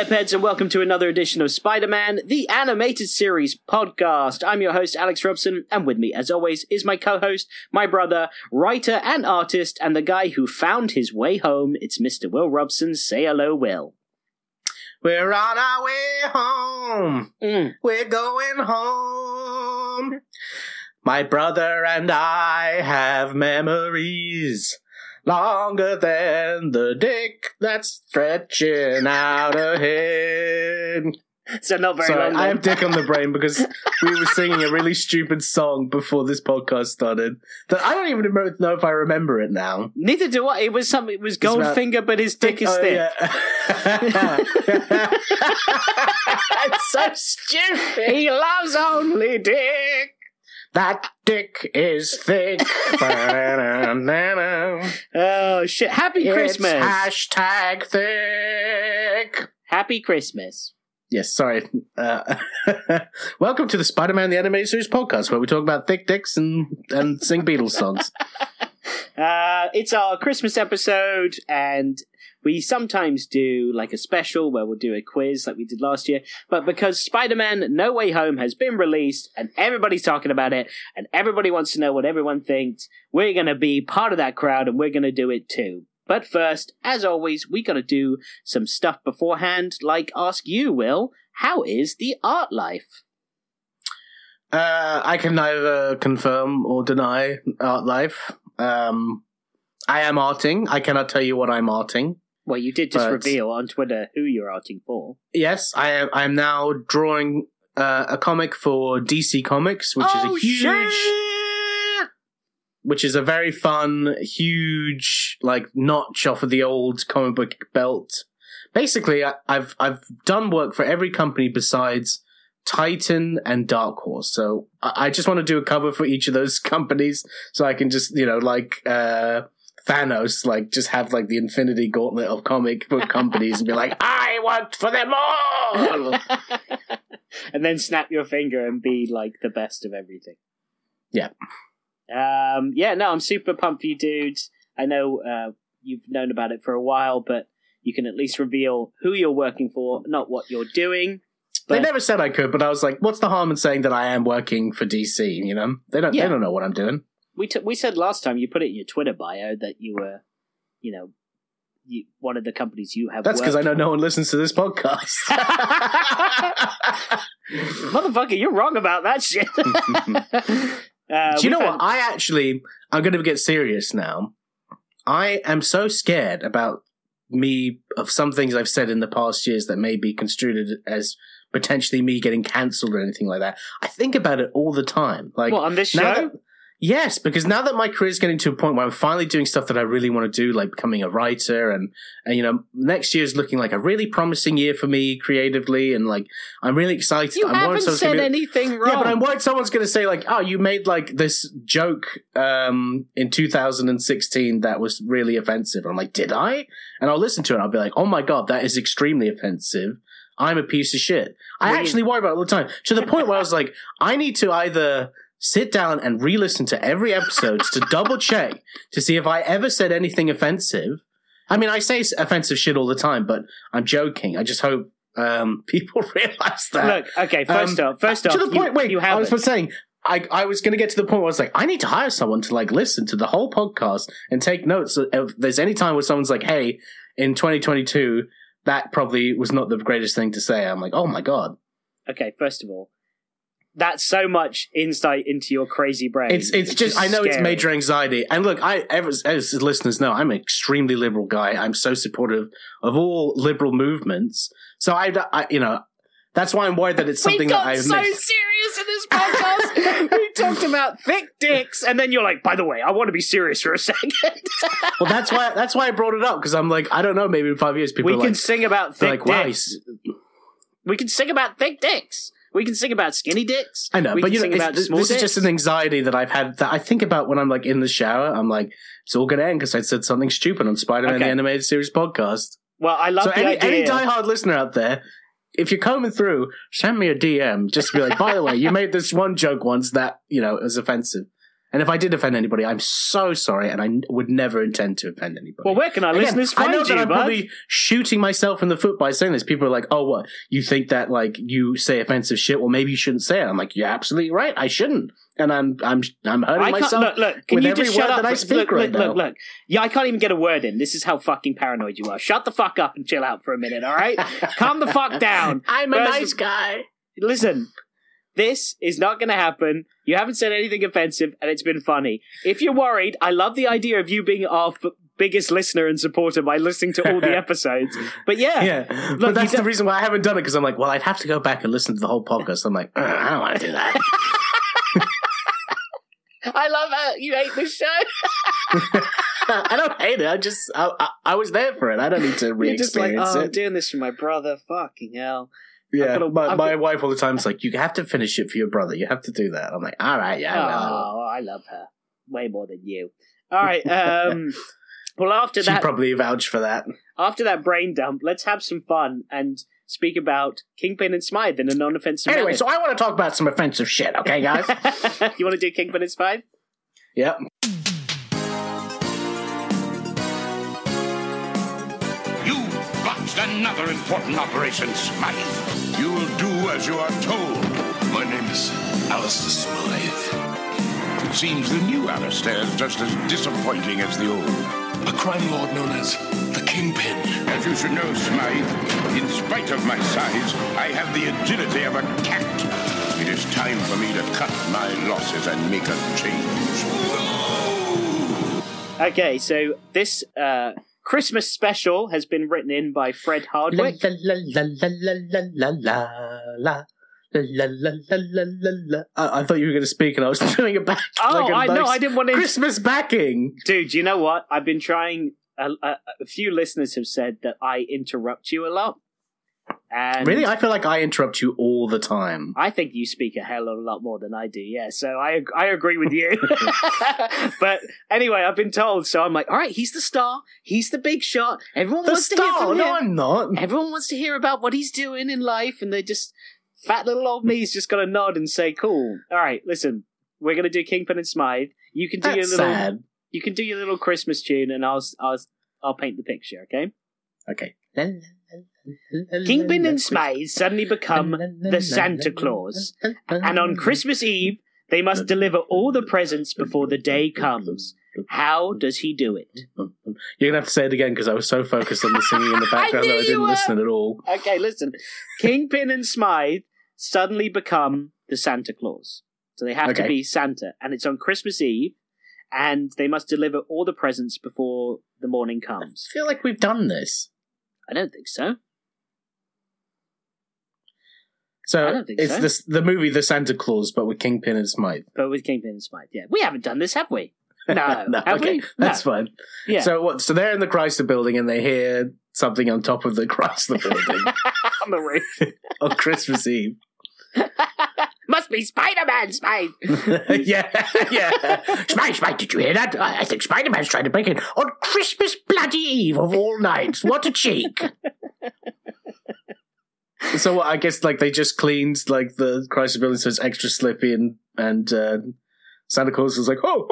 Stepheads, and welcome to another edition of Spider-Man, the animated series podcast. I'm your host, Alex Robson, and with me, as always, is my co-host, my brother, writer and artist, and the guy who found his way home. It's Mr. Will Robson. Say hello, Will. We're on our way home. We're going home. My brother and I have memories longer than the dick that's stretching out ahead. So not very long. I have dick on the brain because we were singing a really stupid song before this podcast started that I don't even know if I remember it now. Neither do I. It was Goldfinger, but his dick is thick. Yeah. It's so stupid. He loves only dick. That dick is thick. Oh, shit. Happy Christmas. It's hashtag thick. Happy Christmas. Yes, sorry. Welcome to the Spider-Man the Animated Series podcast, where we talk about thick dicks and sing Beatles songs. It's our Christmas episode, and we sometimes do like a special where we'll do a quiz like we did last year. But because Spider-Man No Way Home has been released, and everybody's talking about it, and everybody wants to know what everyone thinks, we're going to be part of that crowd, and we're going to do it too. But first, as always, we got to do some stuff beforehand, like ask you, Will, how is the art life? I can neither confirm or deny art life. I am arting. I cannot tell you what I'm arting. Well, you did just reveal on Twitter who you're arting for. Yes, I am now drawing a comic for DC Comics, which is a huge... Which is a very fun, huge, like, notch off of the old comic book belt. Basically, I've done work for every company besides Titan and Dark Horse. So I just want to do a cover for each of those companies, so I can just, like Thanos, like, just have like the Infinity Gauntlet of comic book companies and be like, I want for them all, and then snap your finger and be like the best of everything. Yeah. I'm super pumped for you dudes. I know you've known about it for a while, but you can at least reveal who you're working for, not what you're doing. But they never said I could, but I was like, what's the harm in saying that I am working for DC, you know? They don't know what I'm doing. We said last time, you put it in your Twitter bio that you were, one of the companies you have. That's because I know no one listens to this podcast. Motherfucker, you're wrong about that shit. Do you know what? I'm going to get serious now. I am so scared about of some things I've said in the past years that may be construed as potentially me getting cancelled or anything like that. I think about it all the time. Like, what, on this show? Yes, because now that my career is getting to a point where I'm finally doing stuff that I really want to do, like becoming a writer, and next year is looking like a really promising year for me creatively, and like I'm really excited. You haven't said anything wrong. Yeah, but I'm worried someone's going to say like, "Oh, you made like this joke in 2016 that was really offensive." And I'm like, "Did I?" And I'll listen to it and I'll be like, "Oh my god, that is extremely offensive. I'm a piece of shit." I actually worry about it all the time, to the point where I was like, I need to either sit down and re-listen to every episode to double check to see if I ever said anything offensive. I mean, I say offensive shit all the time, but I'm joking. I just hope people realize that. Look, okay, first off, to the point. I was saying, I was going to get to the point where I was like, I need to hire someone to like listen to the whole podcast and take notes. If there's any time where someone's like, "Hey, in 2022, that probably was not the greatest thing to say," I'm like, "Oh my god." Okay, first of all, that's so much insight into your crazy brain. It's just I know scary. It's major anxiety. And look, as listeners know, I'm an extremely liberal guy. I'm so supportive of all liberal movements. So I that's why I'm worried that it's something that I've missed. We got so serious in this podcast. We talked about thick dicks, and then you're like, by the way, I want to be serious for a second. Well, that's why I brought it up, because I'm like, I don't know, maybe in 5 years people can sing about thick dicks. Wow, we can sing about thick dicks. We can sing about skinny dicks. I know, but this is just an anxiety that I've had that I think about when I'm like in the shower. I'm like, it's all going to end because I said something stupid on Spider-Man the Animated Series podcast. Well, I love the idea. Any diehard listener out there, if you're combing through, send me a DM. Just be like, by the way, you made this one joke once that, is offensive. And if I did offend anybody, I'm so sorry, and I would never intend to offend anybody. Well, where can our listeners find you, I know that I'm bud? probably shooting myself in the foot by saying this. People are like, oh, what? You think that, like, you say offensive shit? Well, maybe you shouldn't say it. I'm like, you're absolutely right. I shouldn't. And I'm hurting myself look, can with you every just shut word up? that I speak right now. Look. Yeah, I can't even get a word in. This is how fucking paranoid you are. Shut the fuck up and chill out for a minute, all right? Calm the fuck down. I'm a nice guy. Listen, this is not going to happen. You haven't said anything offensive, and it's been funny. If you're worried, I love the idea of you being our biggest listener and supporter by listening to all the episodes. But yeah. Look, but that's the reason why I haven't done it, because I'm like, well, I'd have to go back and listen to the whole podcast. I'm like, I don't want to do that. I love how you hate this show. I don't hate it. I was there for it. I don't need to re-experience just like, it. I'm doing this for my brother. Fucking hell. Yeah, my wife all the time is like, you have to finish it for your brother. You have to do that. I'm like, all right, yeah. Oh, I love her way more than you. All right. Well, after that, she'd probably vouch for that. After that brain dump, let's have some fun and speak about Kingpin and Smythe in a non-offensive manner. Anyway, so I want to talk about some offensive shit, okay, guys? You want to do Kingpin and Smythe? Yep. You botched another important operation, Smythe. You will do as you are told. My name is Alistair Smythe. It seems the new Alistair is just as disappointing as the old. A crime lord known as the Kingpin. As you should know, Smythe, in spite of my size, I have the agility of a cat. It is time for me to cut my losses and make a change. No! Okay, so this Christmas special has been written in by Fred Hardwick. La la la la la la la la. La, la, la, la, la, la. I thought you were going to speak and I was doing it back. Oh, like I know. I didn't want to. Christmas backing. Dude, you know what? I've been trying. A few listeners have said that I interrupt you a lot. And really? I feel like I interrupt you all the time. I think you speak a hell of a lot more than I do, yeah. So I agree with you. But anyway, I've been told, so I'm like, all right, he's the star. He's the big shot. Everyone wants to hear from him. No, I'm not. Everyone wants to hear about what he's doing in life, and they just... Fat little old me's just got to nod and say, cool. All right, listen, we're going to do Kingpin and Smythe. You can do your little... Sad. You can do your little Christmas tune, and I'll paint the picture, okay? Okay. Kingpin and Smythe suddenly become the Santa Claus, and on Christmas Eve, they must deliver all the presents before the day comes. How does he do it? You're going to have to say it again, because I was so focused on the singing in the background that I didn't listen at all. Okay, listen. Kingpin and Smythe suddenly become the Santa Claus. So they have to be Santa, and it's on Christmas Eve, and they must deliver all the presents before the morning comes. I feel like we've done this. I don't think so. So I don't think it's so. the movie The Santa Claus, but with Kingpin and Smythe. But with Kingpin and Smythe, yeah. We haven't done this, have we? No. No, have okay, we? that's fine. Yeah. So they're in the Chrysler Building and they hear something on top of the Chrysler Building on the roof on Christmas Eve. Must be Spider-Man, Smythe. yeah. Smythe, did you hear that? I think Spider-Man's trying to break in on Christmas bloody Eve of all nights. What a cheek. So I guess like they just cleaned like the Chrysler Building so it's extra slippy and Santa Claus was like, oh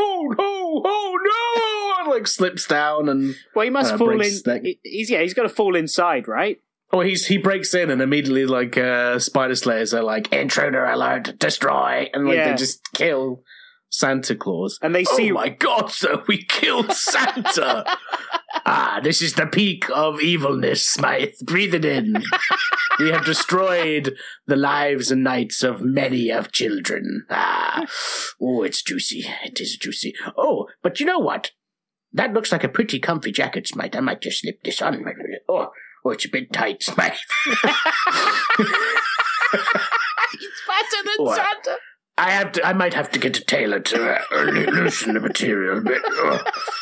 no, and like slips down and well, he must fall in. He's got to fall inside, right? Oh, he breaks in and immediately like Spider Slayers are like intruder alert, destroy, and like they just kill Santa Claus. And they see, oh my God, sir, we killed Santa. This is the peak of evilness, Smythe. Breathe it in. We have destroyed the lives and nights of many of children. Oh, it's juicy. It is juicy. Oh, but you know what? That looks like a pretty comfy jacket, Smythe. I might just slip this on. Oh, it's a bit tight, Smythe. It's fatter than Santa. I might have to get a tailor to loosen the material a bit. Oh.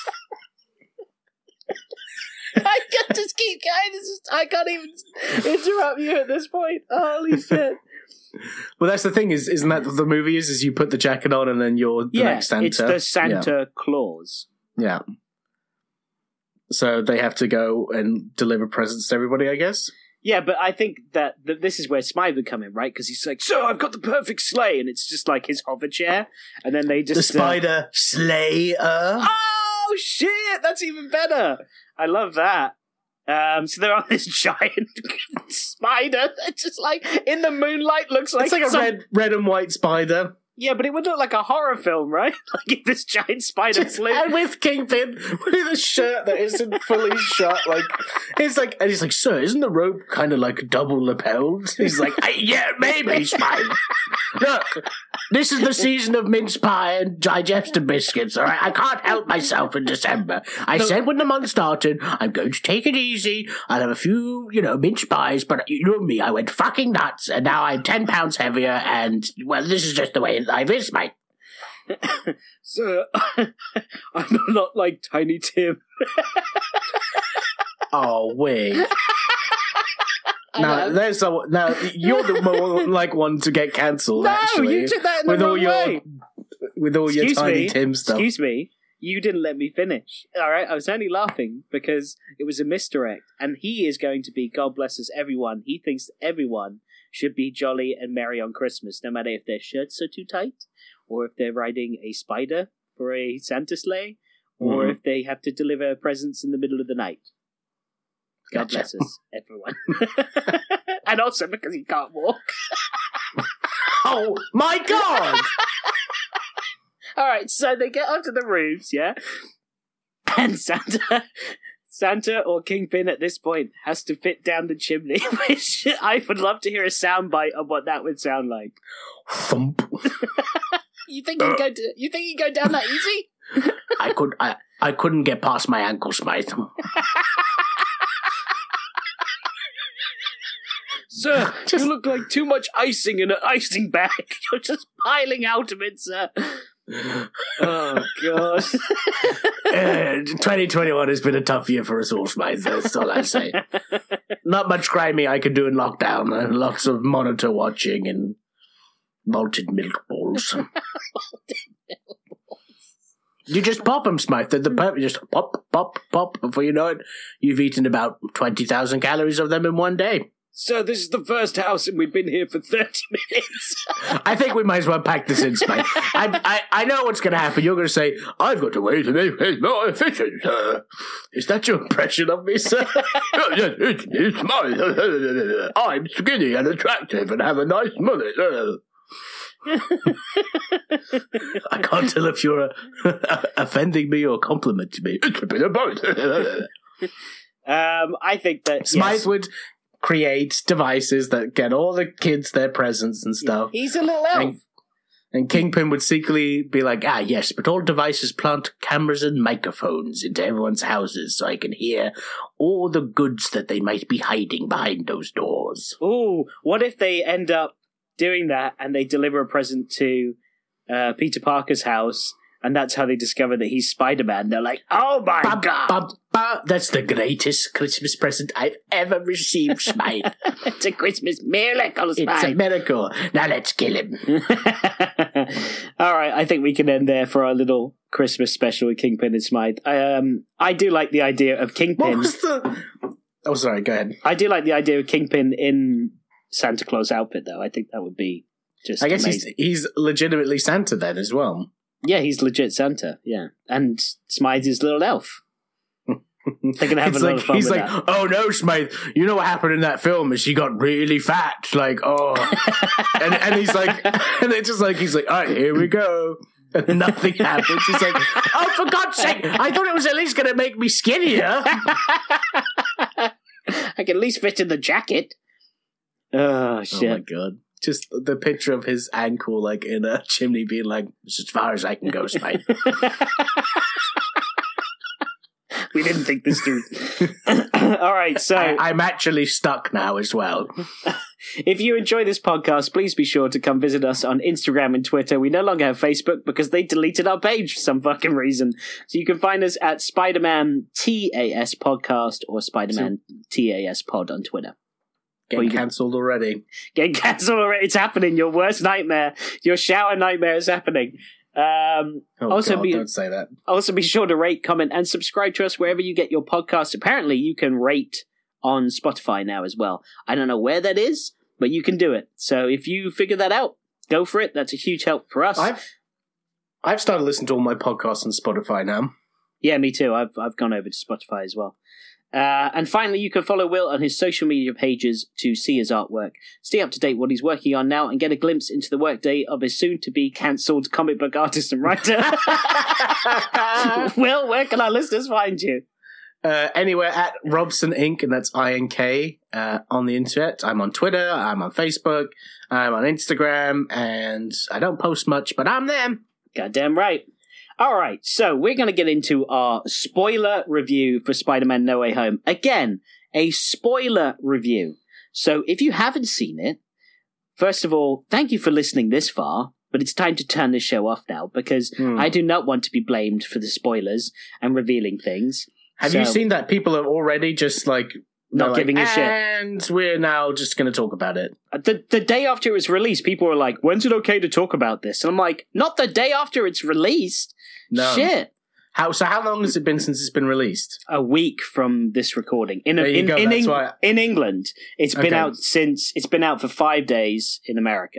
I can't just keep going. I can't even interrupt you at this point. Holy shit. Well, that's the thing, isn't that what the movie is you put the jacket on and then you're the next Santa? It's the Santa Claus. Yeah. So they have to go and deliver presents to everybody, I guess? Yeah, but I think that this is where Smythe would come in, right? Because he's like, "So I've got the perfect sleigh," and it's just like his hover chair, and then they just The spider slayer. Oh shit! That's even better. I love that. So they're on this giant spider that just like in the moonlight looks like It's like a red and white spider. Yeah, but it would look like a horror film, right? Like if this giant spider flew. And with Kingpin, with a shirt that isn't fully shut, and he's like, "Sir, isn't the robe kind of like double lapelled?" He's like, "Yeah, maybe, Spine. Look, this is the season of mince pie and digestive biscuits, all right? I can't help myself in December. I said when the month started, I'm going to take it easy. I'll have a few, mince pies, but you know me, I went fucking nuts, and now I'm 10 pounds heavier, and, well, this is just the way life is, mate." Sir, I'm not like Tiny Tim. Oh, wait. Now you're the more like one to get cancelled. No, actually, you took that in the wrong way. With all your Tiny Tim stuff. Excuse me, you didn't let me finish. All right, I was only laughing because it was a misdirect, and he is going to be God bless us everyone. He thinks that everyone should be jolly and merry on Christmas, no matter if their shirts are too tight, or if they're riding a spider for a Santa sleigh, or if they have to deliver presents in the middle of the night. God bless us, everyone. And also because he can't walk. Oh, my God! All right, so they get onto the roofs, yeah? And Santa or Kingpin at this point has to fit down the chimney, which I would love to hear a soundbite of what that would sound like. Thump. You think he'd go down that easy? I couldn't get past my ankles, mate. Sir, you look like too much icing in an icing bag. You're just piling out of it, sir. Oh, God. 2021 has been a tough year for us all, mate. That's all I say. Not much crimey I could do in lockdown. Lots of monitor watching and malted milk balls. You just pop them, Smythe. You just pop, pop, pop. Before you know it, you've eaten about 20,000 calories of them in one day. Sir, this is the first house and we've been here for 30 minutes. I think we might as well pack this in, Smythe. I know what's going to happen. You're going to say, "I've got a way to make it more efficient, sir." Is that your impression of me, sir? Yes, it's Smythe. I'm skinny and attractive and have a nice mullet. I can't tell if you're offending me or complimenting me. It's a bit of both. I think that Smythe would create devices that get all the kids their presents and stuff. He's a little elf. And Kingpin would secretly be like, yes, but all devices plant cameras and microphones into everyone's houses so I can hear all the goods that they might be hiding behind those doors. Ooh, what if they end up doing that and they deliver a present to Peter Parker's house, and that's how they discover that he's Spider-Man? They're like, "Oh my God. That's the greatest Christmas present I've ever received, Smythe." It's a Christmas miracle, Smythe. It's a miracle. Now let's kill him. All right, I think we can end there for our little Christmas special with Kingpin and Smythe. I do like the idea of Kingpin. What was the... Oh, sorry, go ahead. I do like the idea of Kingpin in Santa Claus outfit, though. I think that would be just amazing. He's legitimately Santa then as well. Yeah, he's legit Santa, yeah. And Smythe is little elf. They're going to have a lot of fun with that. He's like, "Oh no, Smythe, you know what happened in that film is she got really fat." Like, oh. and he's like, and it's just like, he's like, "All right, here we go." And nothing happens. He's like, "Oh, for God's sake, I thought it was at least going to make me skinnier." I can at least fit in the jacket. Oh, shit. Oh my God. Just the picture of his ankle, like, in a chimney being like, "It's as far as I can go, Smythe." We didn't think this through. All right, so... I'm actually stuck now as well. If you enjoy this podcast, please be sure to come visit us on Instagram and Twitter. We no longer have Facebook because they deleted our page for some fucking reason. So you can find us at Spider-Man TAS Podcast or Spider-Man TAS Pod on Twitter. Getting cancelled already. Getting cancelled already. It's happening. Your worst nightmare. Your shower nightmare is happening. Don't say that. Also, be sure to rate, comment, and subscribe to us wherever you get your podcasts. Apparently, you can rate on Spotify now as well. I don't know where that is, but you can do it. So if you figure that out, go for it. That's a huge help for us. I've started listening to all my podcasts on Spotify now. Yeah, me too. I've gone over to Spotify as well. And finally, you can follow Will on his social media pages to see his artwork, stay up to date what he's working on now, and get a glimpse into the workday of his soon-to-be cancelled comic book artist and writer. Will, where can our listeners find you? Anywhere at Robson Inc., and that's INK on the internet. I'm on Twitter, I'm on Facebook, I'm on Instagram, and I don't post much, but I'm there. Goddamn right. All right, so we're going to get into our spoiler review for Spider-Man No Way Home. Again, a spoiler review. So if you haven't seen it, first of all, thank you for listening this far, but it's time to turn this show off now, because I do not want to be blamed for the spoilers and revealing things. Have you seen that people are already just like... Not giving a shit. And we're now just going to talk about it. The day after it was released, people were like, when's it okay to talk about this? And I'm like, not the day after it's released. No. Shit. How long has it been since it's been released? A week from this recording. In England, it's been out it's been out for 5 days in America.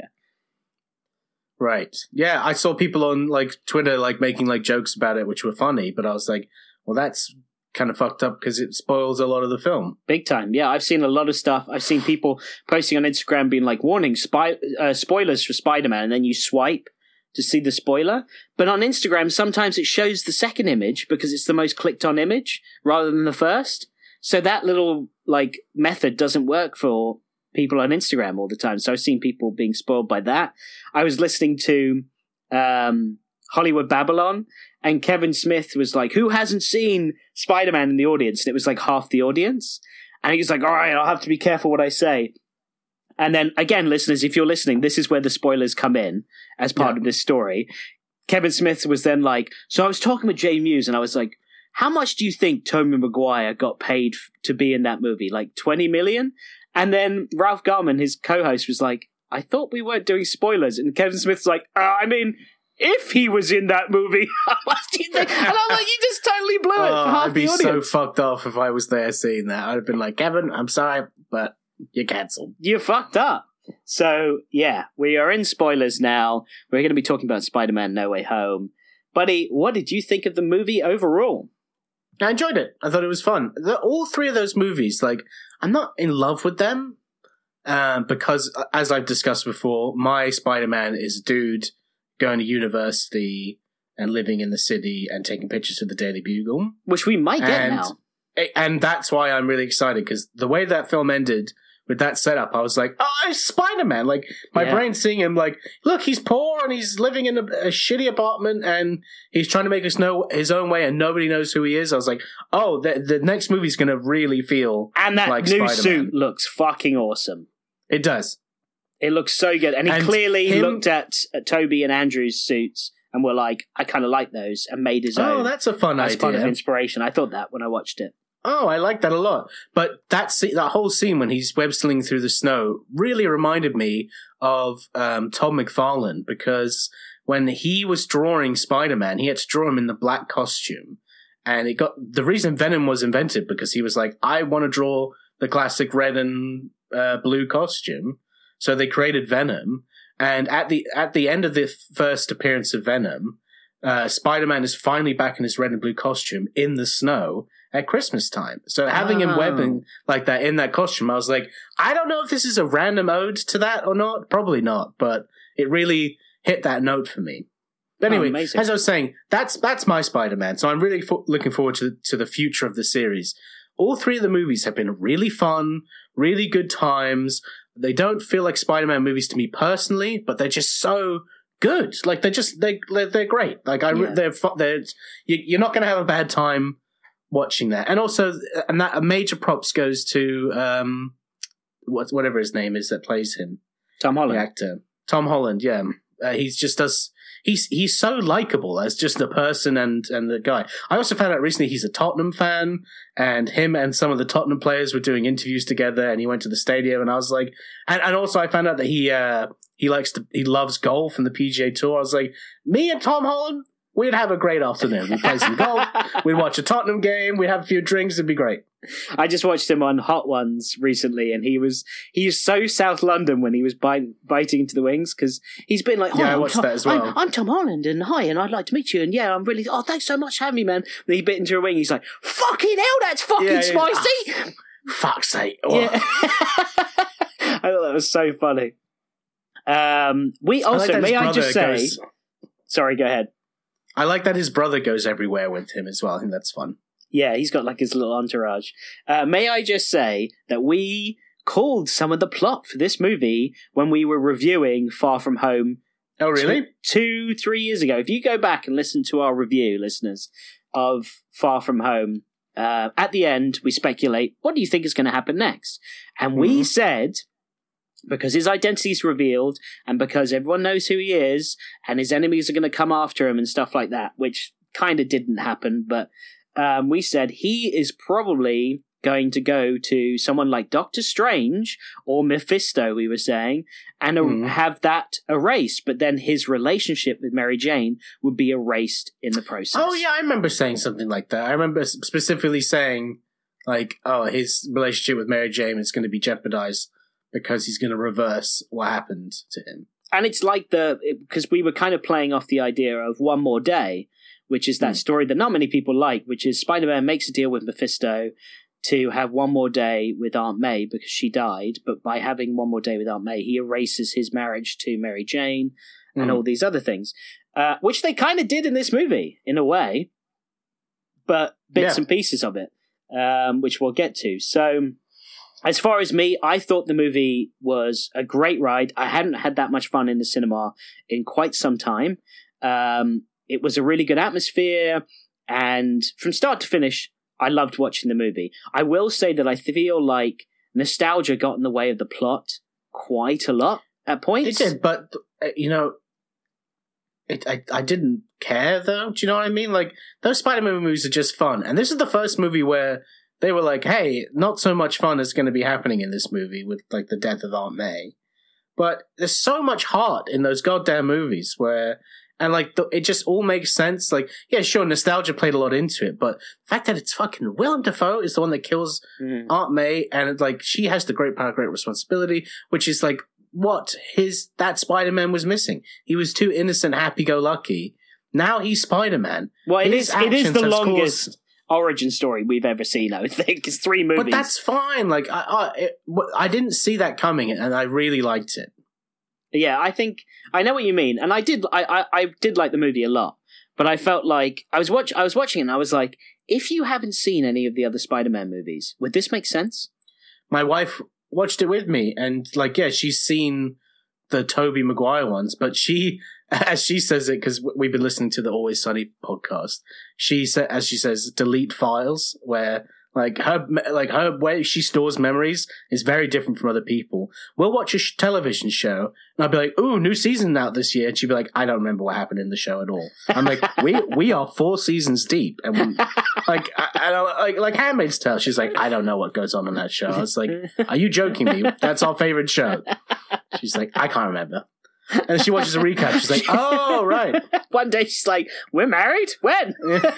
Right. Yeah, I saw people on like Twitter like making like jokes about it, which were funny, but I was like, well, that's kind of fucked up because it spoils a lot of the film. Big time. Yeah, I've seen a lot of stuff. I've seen people posting on Instagram being like, warning, spoilers for Spider-Man, and then you swipe to see the spoiler. But on Instagram, sometimes it shows the second image because it's the most clicked on image rather than the first. So that little like method doesn't work for people on Instagram all the time. So I've seen people being spoiled by that. I was listening to Hollywood Babylon, and Kevin Smith was like, who hasn't seen Spider-Man in the audience? And it was like half the audience. And he was like, all right, I'll have to be careful what I say. And then, again, listeners, if you're listening, this is where the spoilers come in as part of this story. Kevin Smith was then like, so I was talking with Jay Muse, and I was like, how much do you think Tobey Maguire got paid to be in that movie? Like 20 million? And then Ralph Garman, his co-host, was like, I thought we weren't doing spoilers. And Kevin Smith's like, I mean... if he was in that movie, how much do you think? And I'm like, you just totally blew it for half the audience. I'd be so fucked off if I was there seeing that. I'd have been like, Kevin, I'm sorry, but you're cancelled. You're fucked up. So, yeah, we are in spoilers now. We're going to be talking about Spider-Man No Way Home. Buddy, what did you think of the movie overall? I enjoyed it. I thought it was fun. All three of those movies, like, I'm not in love with them because, as I've discussed before, my Spider-Man is a dude going to university and living in the city and taking pictures of the Daily Bugle. Which we might get now. And that's why I'm really excited, because the way that film ended with that setup, I was like, oh, it's Spider-Man. Like, my brain's seeing him like, look, he's poor and he's living in a shitty apartment and he's trying to make us know his own way and nobody knows who he is. I was like, oh, the next movie's going to really feel and that like new Spider-Man. suit looks fucking awesome. It does. It looks so good. And he clearly looked at Toby and Andrew's suits and were like, I kind of like those, and made his own. Oh, that's a fun idea. As part of inspiration. I thought that when I watched it. Oh, I like that a lot. But that whole scene when he's web-slinging through the snow really reminded me of Todd McFarlane, because when he was drawing Spider-Man, he had to draw him in the black costume. And the reason Venom was invented because he was like, I want to draw the classic red and blue costume. So they created Venom, and at the end of the first appearance of Venom, Spider-Man is finally back in his red and blue costume in the snow at Christmas time. So having him webbing like that in that costume, I was like, I don't know if this is a random ode to that or not. Probably not, but it really hit that note for me. But anyway, as I was saying, that's my Spider-Man. So I'm really looking forward to the future of the series. All three of the movies have been really fun, really good times. They don't feel like Spider-Man movies to me personally, but they're just so good. Like they're great. Like you're not going to have a bad time watching that. And also, that major props goes to whatever his name is that plays him, Tom Holland, the actor, Tom Holland. Yeah, He's so likable as just a person and the guy. I also found out recently he's a Tottenham fan, and him and some of the Tottenham players were doing interviews together, and he went to the stadium, and I was like, and also I found out that he loves golf and the PGA Tour. I was like, me and Tom Holland, we'd have a great afternoon. We'd play some golf, we'd watch a Tottenham game, we'd have a few drinks, it'd be great. I just watched him on Hot Ones recently, and he was so South London when he was biting into the wings, because he's been like, I watched that as well. I'm Tom Holland, and hi, and I'd like to meet you, and yeah, I'm really, thanks so much for having me, man. And he bit into a wing, he's like, fucking hell, that's fucking spicy! Fuck's sake. Yeah. I thought that was so funny. We also, may I just say... Sorry, go ahead. I like that his brother goes everywhere with him as well. I think that's fun. Yeah, he's got like his little entourage. May I just say that we called some of the plot for this movie when we were reviewing Far From Home. Oh, really? 3 years ago. If you go back and listen to our review, listeners, of Far From Home, at the end, we speculate, what do you think is going to happen next? And we said, because his identity is revealed, and because everyone knows who he is, and his enemies are going to come after him and stuff like that, which kind of didn't happen, but we said he is probably going to go to someone like Doctor Strange or Mephisto, we were saying, and have that erased, but then his relationship with Mary Jane would be erased in the process. Oh, yeah, I remember saying something like that. I remember specifically saying, like, his relationship with Mary Jane is going to be jeopardized because he's going to reverse what happened to him. And it's like because we were kind of playing off the idea of One More Day, which is that story that not many people like, which is Spider-Man makes a deal with Mephisto to have one more day with Aunt May because she died, but by having one more day with Aunt May, he erases his marriage to Mary Jane and all these other things, which they kind of did in this movie, in a way, but bits and pieces of it, which we'll get to. So, as far as me, I thought the movie was a great ride. I hadn't had that much fun in the cinema in quite some time. It was a really good atmosphere, and from start to finish, I loved watching the movie. I will say that I feel like nostalgia got in the way of the plot quite a lot at points. It did, but, I didn't care, though. Do you know what I mean? Like, those Spider-Man movies are just fun. And this is the first movie where they were like, hey, not so much fun is going to be happening in this movie with, like, the death of Aunt May. But there's so much heart in those goddamn movies where... And, like, it just all makes sense. Like, yeah, sure, nostalgia played a lot into it, but the fact that it's fucking Willem Dafoe is the one that kills Aunt May, and, like, she has the great power, great responsibility, which is, like, what that Spider-Man was missing. He was too innocent, happy-go-lucky. Now he's Spider-Man. Well, it is the longest origin story we've ever seen, I think. It's 3 movies. But that's fine. Like, I didn't see that coming, and I really liked it. Yeah, I think I know what you mean, and I did like the movie a lot, but I felt like I was watching it and I was like, if you haven't seen any of the other Spider-Man movies, would this make sense? My wife watched it with me, and like, yeah, she's seen the Tobey Maguire ones, but she, as she says it, because we've been listening to the Always Sunny podcast, as she says, delete files, where her way she stores memories is very different from other people. We'll watch a television show, and I'll be like, "Ooh, new season out this year," and she'll be like, "I don't remember what happened in the show at all." I'm like, "We are 4 seasons deep," and like Handmaid's Tale. She's like, "I don't know what goes on in that show." I was like, "Are you joking me? That's our favorite show." She's like, "I can't remember." And she watches a recap. She's like, "Oh, right." One day she's like, "We're married? When?"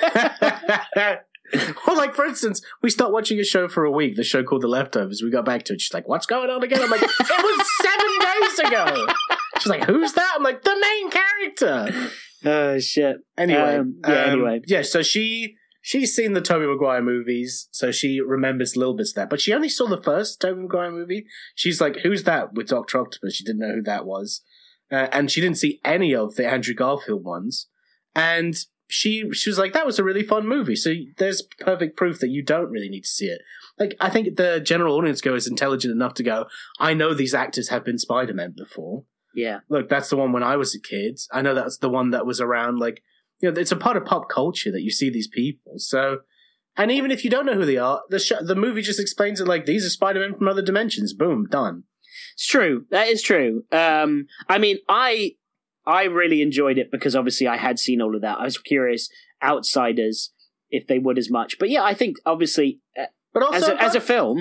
Or like, for instance, we stopped watching a show for a week, the show called The Leftovers. We got back to it. She's like, "What's going on again?" I'm like, "It was 7 days ago." She's like, "Who's that?" I'm like, "The main character." Oh, shit. Anyway. Yeah, so she's seen the Tobey Maguire movies, so she remembers little bits of that. But she only saw the first Tobey Maguire movie. She's like, "Who's that?" with Dr. Octopus. She didn't know who that was. And she didn't see any of the Andrew Garfield ones. And... She was like, that was a really fun movie. So there's perfect proof that you don't really need to see it. Like, I think the general audience is intelligent enough to go, I know these actors have been Spider-Man before. Yeah. Look, that's the one when I was a kid. I know that's the one that was around, like, you know, it's a part of pop culture that you see these people. So, and even if you don't know who they are, the movie just explains it like, these are Spider-Man from other dimensions. Boom, done. It's true. That is true. I mean, I really enjoyed it because obviously I had seen all of that. I was curious, outsiders, if they would as much. But yeah, I think obviously, but also, as a film,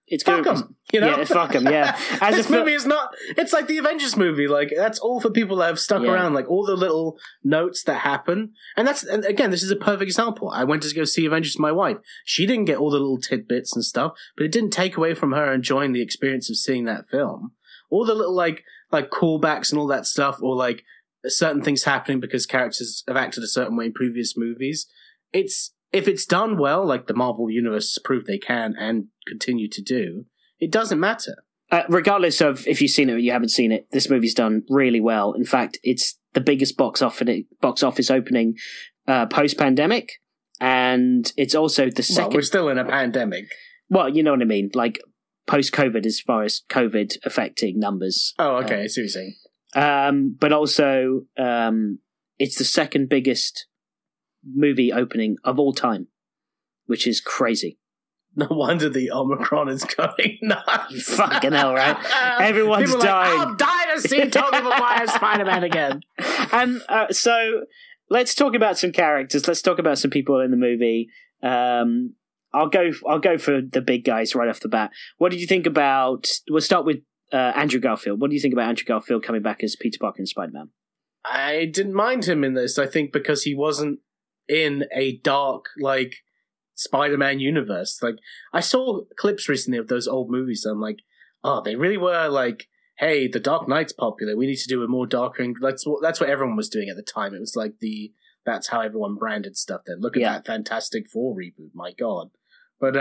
it's fuck good. them. You know, Yeah, fuck them. Yeah, as this movie is not. It's like the Avengers movie. Like that's all for people that have stuck around. Like all the little notes that happen, and again, this is a perfect example. I went to go see Avengers with my wife. She didn't get all the little tidbits and stuff, but it didn't take away from her enjoying the experience of seeing that film. All the little like callbacks and all that stuff, or like certain things happening because characters have acted a certain way in previous movies. If it's done well, like the Marvel Universe has proved they can and continue to do, it doesn't matter. Regardless of if you've seen it or you haven't seen it, this movie's done really well. In fact, it's the biggest box office opening post-pandemic, and it's also the second... Well, we're still in a pandemic. Well, you know what I mean, like post-COVID as far as COVID affecting numbers. Oh, okay, I see what you're saying. But also, it's the second biggest movie opening of all time, which is crazy. No wonder the Omicron is going nuts. Fucking hell, right? Everyone's People dying. I'll die to see Tobey Maguire's Spider-Man again. And so let's talk about some characters. Let's talk about some people in the movie. I'll go for the big guys right off the bat. What did you think about... We'll start with Andrew Garfield. What do you think about Andrew Garfield coming back as Peter Parker and Spider-Man? I didn't mind him in this, I think, because he wasn't in a dark, like, Spider-Man universe. Like, I saw clips recently of those old movies, and I'm like, oh, they really were like, hey, the Dark Knight's popular, we need to do a more darker, and that's what everyone was doing at the time. It was like that's how everyone branded stuff then. Look at that Fantastic Four reboot, my god. But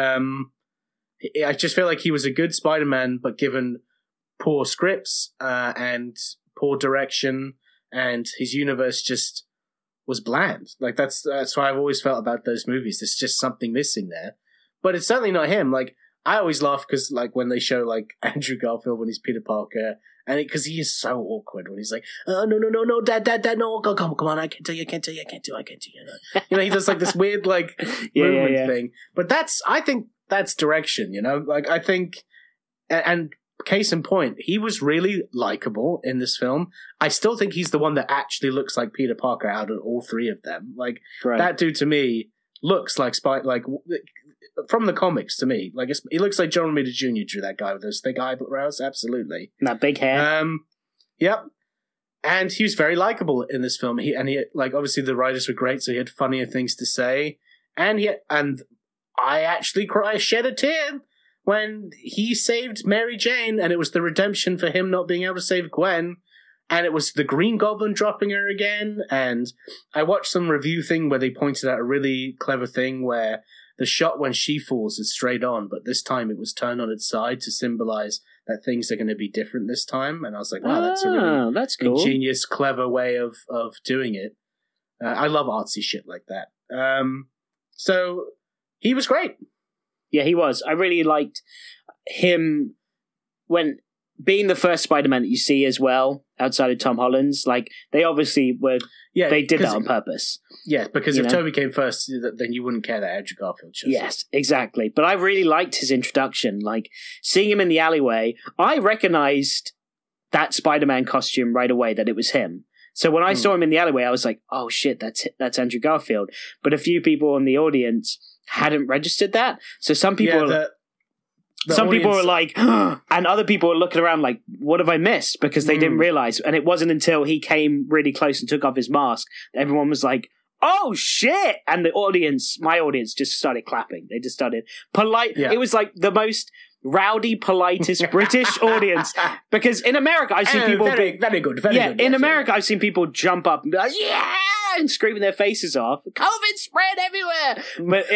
I just feel like he was a good Spider-Man, but given poor scripts and poor direction, and his universe just was bland. Like that's why I've always felt about those movies. There's just something missing there. But it's certainly not him. Like I always laugh because like when they show like Andrew Garfield when he's Peter Parker, and because he is so awkward when he's like, oh no, dad, no, come on, I can't do. You know, he does like this weird like movement thing. But I think that's direction. You know, like I think and. Case in point, he was really likable in this film. I still think he's the one that actually looks like Peter Parker out of all three of them. Like that dude to me looks like from the comics to me. Like he looks like John Romita Jr. drew that guy with those thick eyebrows. Absolutely, and that big hair. Yep. And he was very likable in this film. He like obviously the writers were great, so he had funnier things to say. And I actually shed a tear when he saved Mary Jane, and it was the redemption for him not being able to save Gwen, and it was the Green Goblin dropping her again, and I watched some review thing where they pointed out a really clever thing where the shot when she falls is straight on, but this time it was turned on its side to symbolize that things are going to be different this time, and I was like, wow, that's a really cool. Ingenious, clever way of doing it. I love artsy shit like that. So he was great. Yeah, he was. I really liked him when being the first Spider-Man that you see as well, outside of Tom Holland's. Like, they obviously were... Yeah, they did that on purpose. Yeah, because if Tobey came first, then you wouldn't care that Andrew Garfield shows up. Yes, exactly. But I really liked his introduction. Like, seeing him in the alleyway, I recognized that Spider-Man costume right away, that it was him. So when I saw him in the alleyway, I was like, oh shit, that's Andrew Garfield. But a few people in the audience hadn't registered that. So some people people were like, and other people were looking around like, what have I missed? Because they didn't realize. And it wasn't until he came really close and took off his mask, everyone was like, oh shit. And the audience, my audience, just started clapping. They just started polite. Yeah. It was like the most rowdy, politest British audience. Because in America, I've seen people very good. Very good. In America, I've seen people jump up and be like, yeah, and screaming their faces off. COVID spread everywhere. But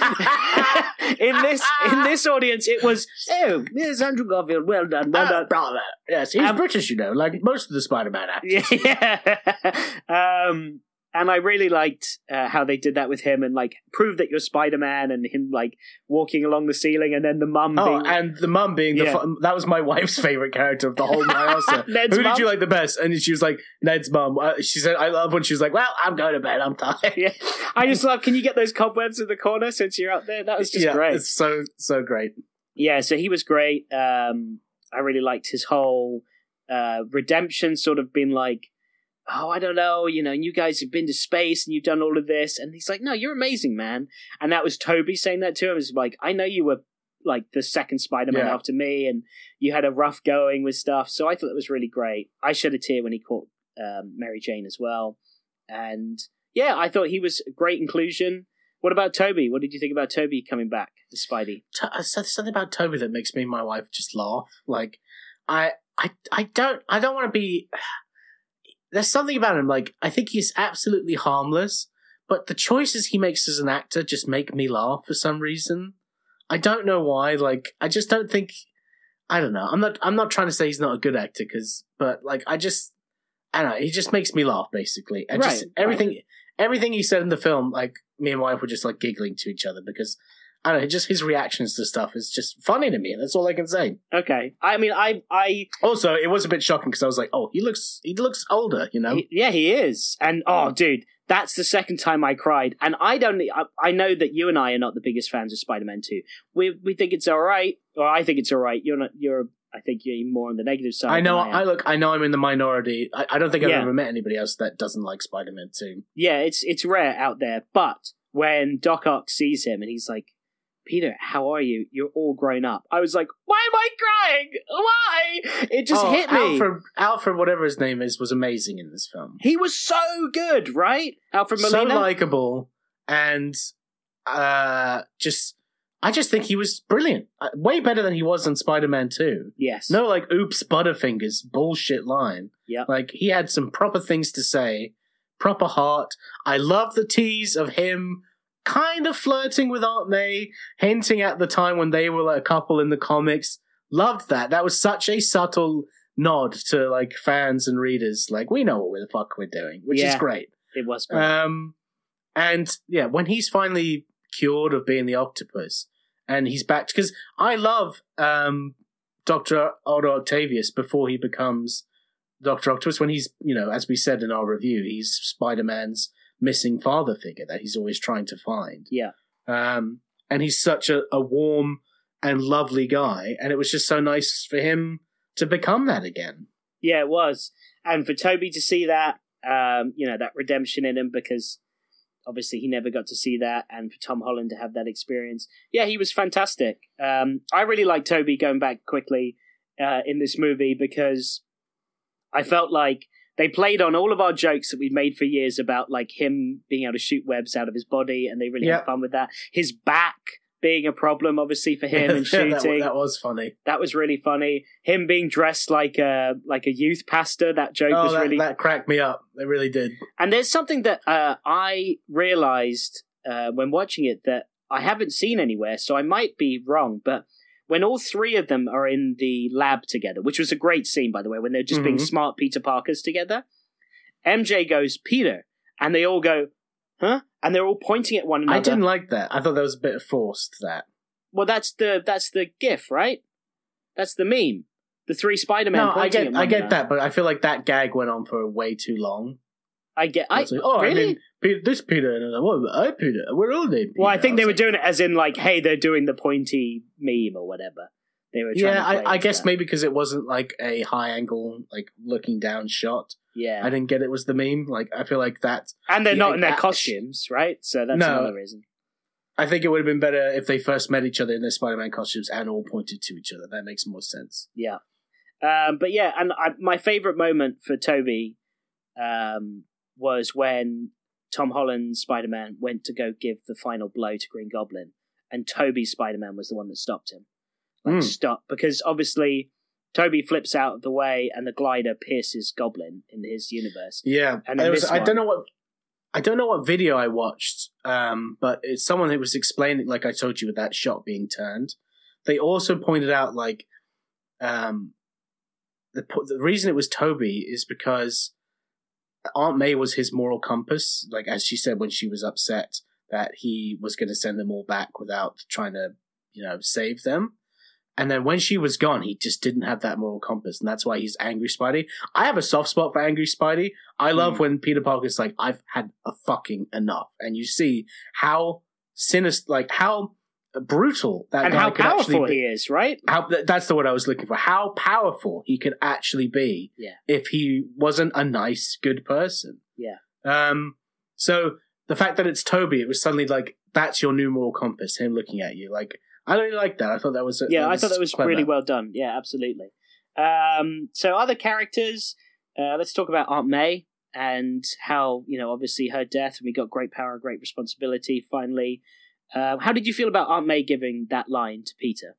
in this audience, it was, oh, there's Andrew Garfield. Well done, brother. Yes, he's British, you know, like most of the Spider-Man actors. Yeah. And I really liked how they did that with him and, like, prove that you're Spider-Man and him, like, walking along the ceiling and then the mum being... and the mum being that was my wife's favourite character of the whole night. Who did you like the best? And she was like, Ned's mum. She said, I love when she was like, well, I'm going to bed, I'm tired. Yeah. I just love, can you get those cobwebs in the corner since you're up there? That was just great. It's so great. Yeah, so he was great. I really liked his whole redemption sort of been like, oh, I don't know, you know, you guys have been to space and you've done all of this. And he's like, no, you're amazing, man. And that was Tobey saying that to him. It's like, I know you were like the second Spider-Man Yeah. after me, and you had a rough going with stuff. So I thought it was really great. I shed a tear when he caught Mary Jane as well. And yeah, I thought he was a great inclusion. What about Toby? What did you think about Toby coming back, the Spidey? Something about Toby that makes me and my wife just laugh. Like, I don't want to be. There's something about him. Like, I think he's absolutely harmless, but the choices he makes as an actor just make me laugh for some reason. I don't know why. Like, I just don't think. I don't know. I'm not trying to say he's not a good actor, but like, I don't know. He just makes me laugh, basically, and just everything he said in the film. Like, me and my wife were just like giggling to each other because I don't know. Just his reactions to stuff is just funny to me. That's all I can say. Okay, I mean, I also it was a bit shocking because I was like, oh, he looks older, you know? He is, and oh, dude. That's the second time I cried, and I know that you and I are not the biggest fans of Spider-Man 2. We think it's all right, or I think it's all right. I think you're more on the negative side. I know. I know I'm in the minority. I don't think I've ever met anybody else that doesn't like Spider-Man 2. Yeah, it's rare out there. But when Doc Ock sees him and he's like, "Peter, how are you? You're all grown up." I was like, "Why am I crying? Why?" It just hit me. Alfred, whatever his name is, was amazing in this film. He was so good, right? Alfred Molina, so likable, and I just think he was brilliant. Way better than he was in Spider-Man 2. Yes. No, like, oops, Butterfingers bullshit line. Yeah. Like, he had some proper things to say, proper heart. I love the tease of him kind of flirting with Aunt May, hinting at the time when they were like a couple in the comics. Loved that. That was such a subtle nod to, like, fans and readers. Like, we know what the fuck we're doing, which is great. It was great. And, yeah, when he's finally cured of being the octopus and he's back, because I love Dr. Otto Octavius before he becomes Dr. Octopus, when he's, you know, as we said in our review, he's Spider-Man's missing father figure that he's always trying to find. Yeah. And he's such a warm and lovely guy, and it was just so nice for him to become that again. Yeah, it was. And for Toby to see that, that redemption in him, because obviously he never got to see that, and for Tom Holland to have that experience. Yeah, he was fantastic. I really like Toby going back quickly in this movie, because I felt like they played on all of our jokes that we've made for years about like him being able to shoot webs out of his body, and they really had fun with that. His back being a problem, obviously, for him in shooting. that was funny. That was really funny. Him being dressed like a youth pastor, that joke was really... that cracked me up. It really did. And there's something that I realised when watching it that I haven't seen anywhere, so I might be wrong, but when all three of them are in the lab together, which was a great scene, by the way, when they're just being smart Peter Parkers together, MJ goes, "Peter," and they all go, "Huh?" And they're all pointing at one another. I didn't like that. I thought that was a bit forced, that. Well, that's the GIF, right? That's the meme. The three Spider-Men pointing at one I get another. that, but I feel like that gag went on for way too long. Really? I mean, this Peter and I Peter. We're all named Peter. Well, I think they were doing it as in like, hey, they're doing the pointy meme or whatever. They were trying to play I guess that. maybe because it wasn't like a high angle, like looking down shot. Yeah, I didn't get it was the meme. Like, I feel like that, and they're not in their costumes, right? So that's another reason. I think it would have been better if they first met each other in their Spider-Man costumes and all pointed to each other. That makes more sense. Yeah, but yeah, and my favorite moment for Toby was when Tom Holland's Spider-Man went to go give the final blow to Green Goblin, and Toby's Spider-Man was the one that stopped him. Stop, because obviously Toby flips out of the way and the glider pierces Goblin in his universe. Yeah, and I don't know what video I watched, but it's someone who was explaining, like I told you, with that shot being turned. They also pointed out, like, the reason it was Toby is because Aunt May was his moral compass. Like, as she said when she was upset that he was going to send them all back without trying to, save them. And then when she was gone, he just didn't have that moral compass, and that's why he's Angry Spidey. I have a soft spot for Angry Spidey. I love when Peter Parker's like, "I've had a fucking enough," and you see how sinister, like how brutal that and guy how could actually powerful be. he is, right? That's the word I was looking for. How powerful he could actually be if he wasn't a nice, good person. Yeah. So the fact that it's Toby, it was suddenly like, that's your new moral compass, him looking at you. Like, I really liked that. I thought that was I thought that was clever. really well done. Yeah, absolutely. So other characters, let's talk about Aunt May and how, obviously her death, and we got great power, great responsibility finally. How did you feel about Aunt May giving that line to Peter?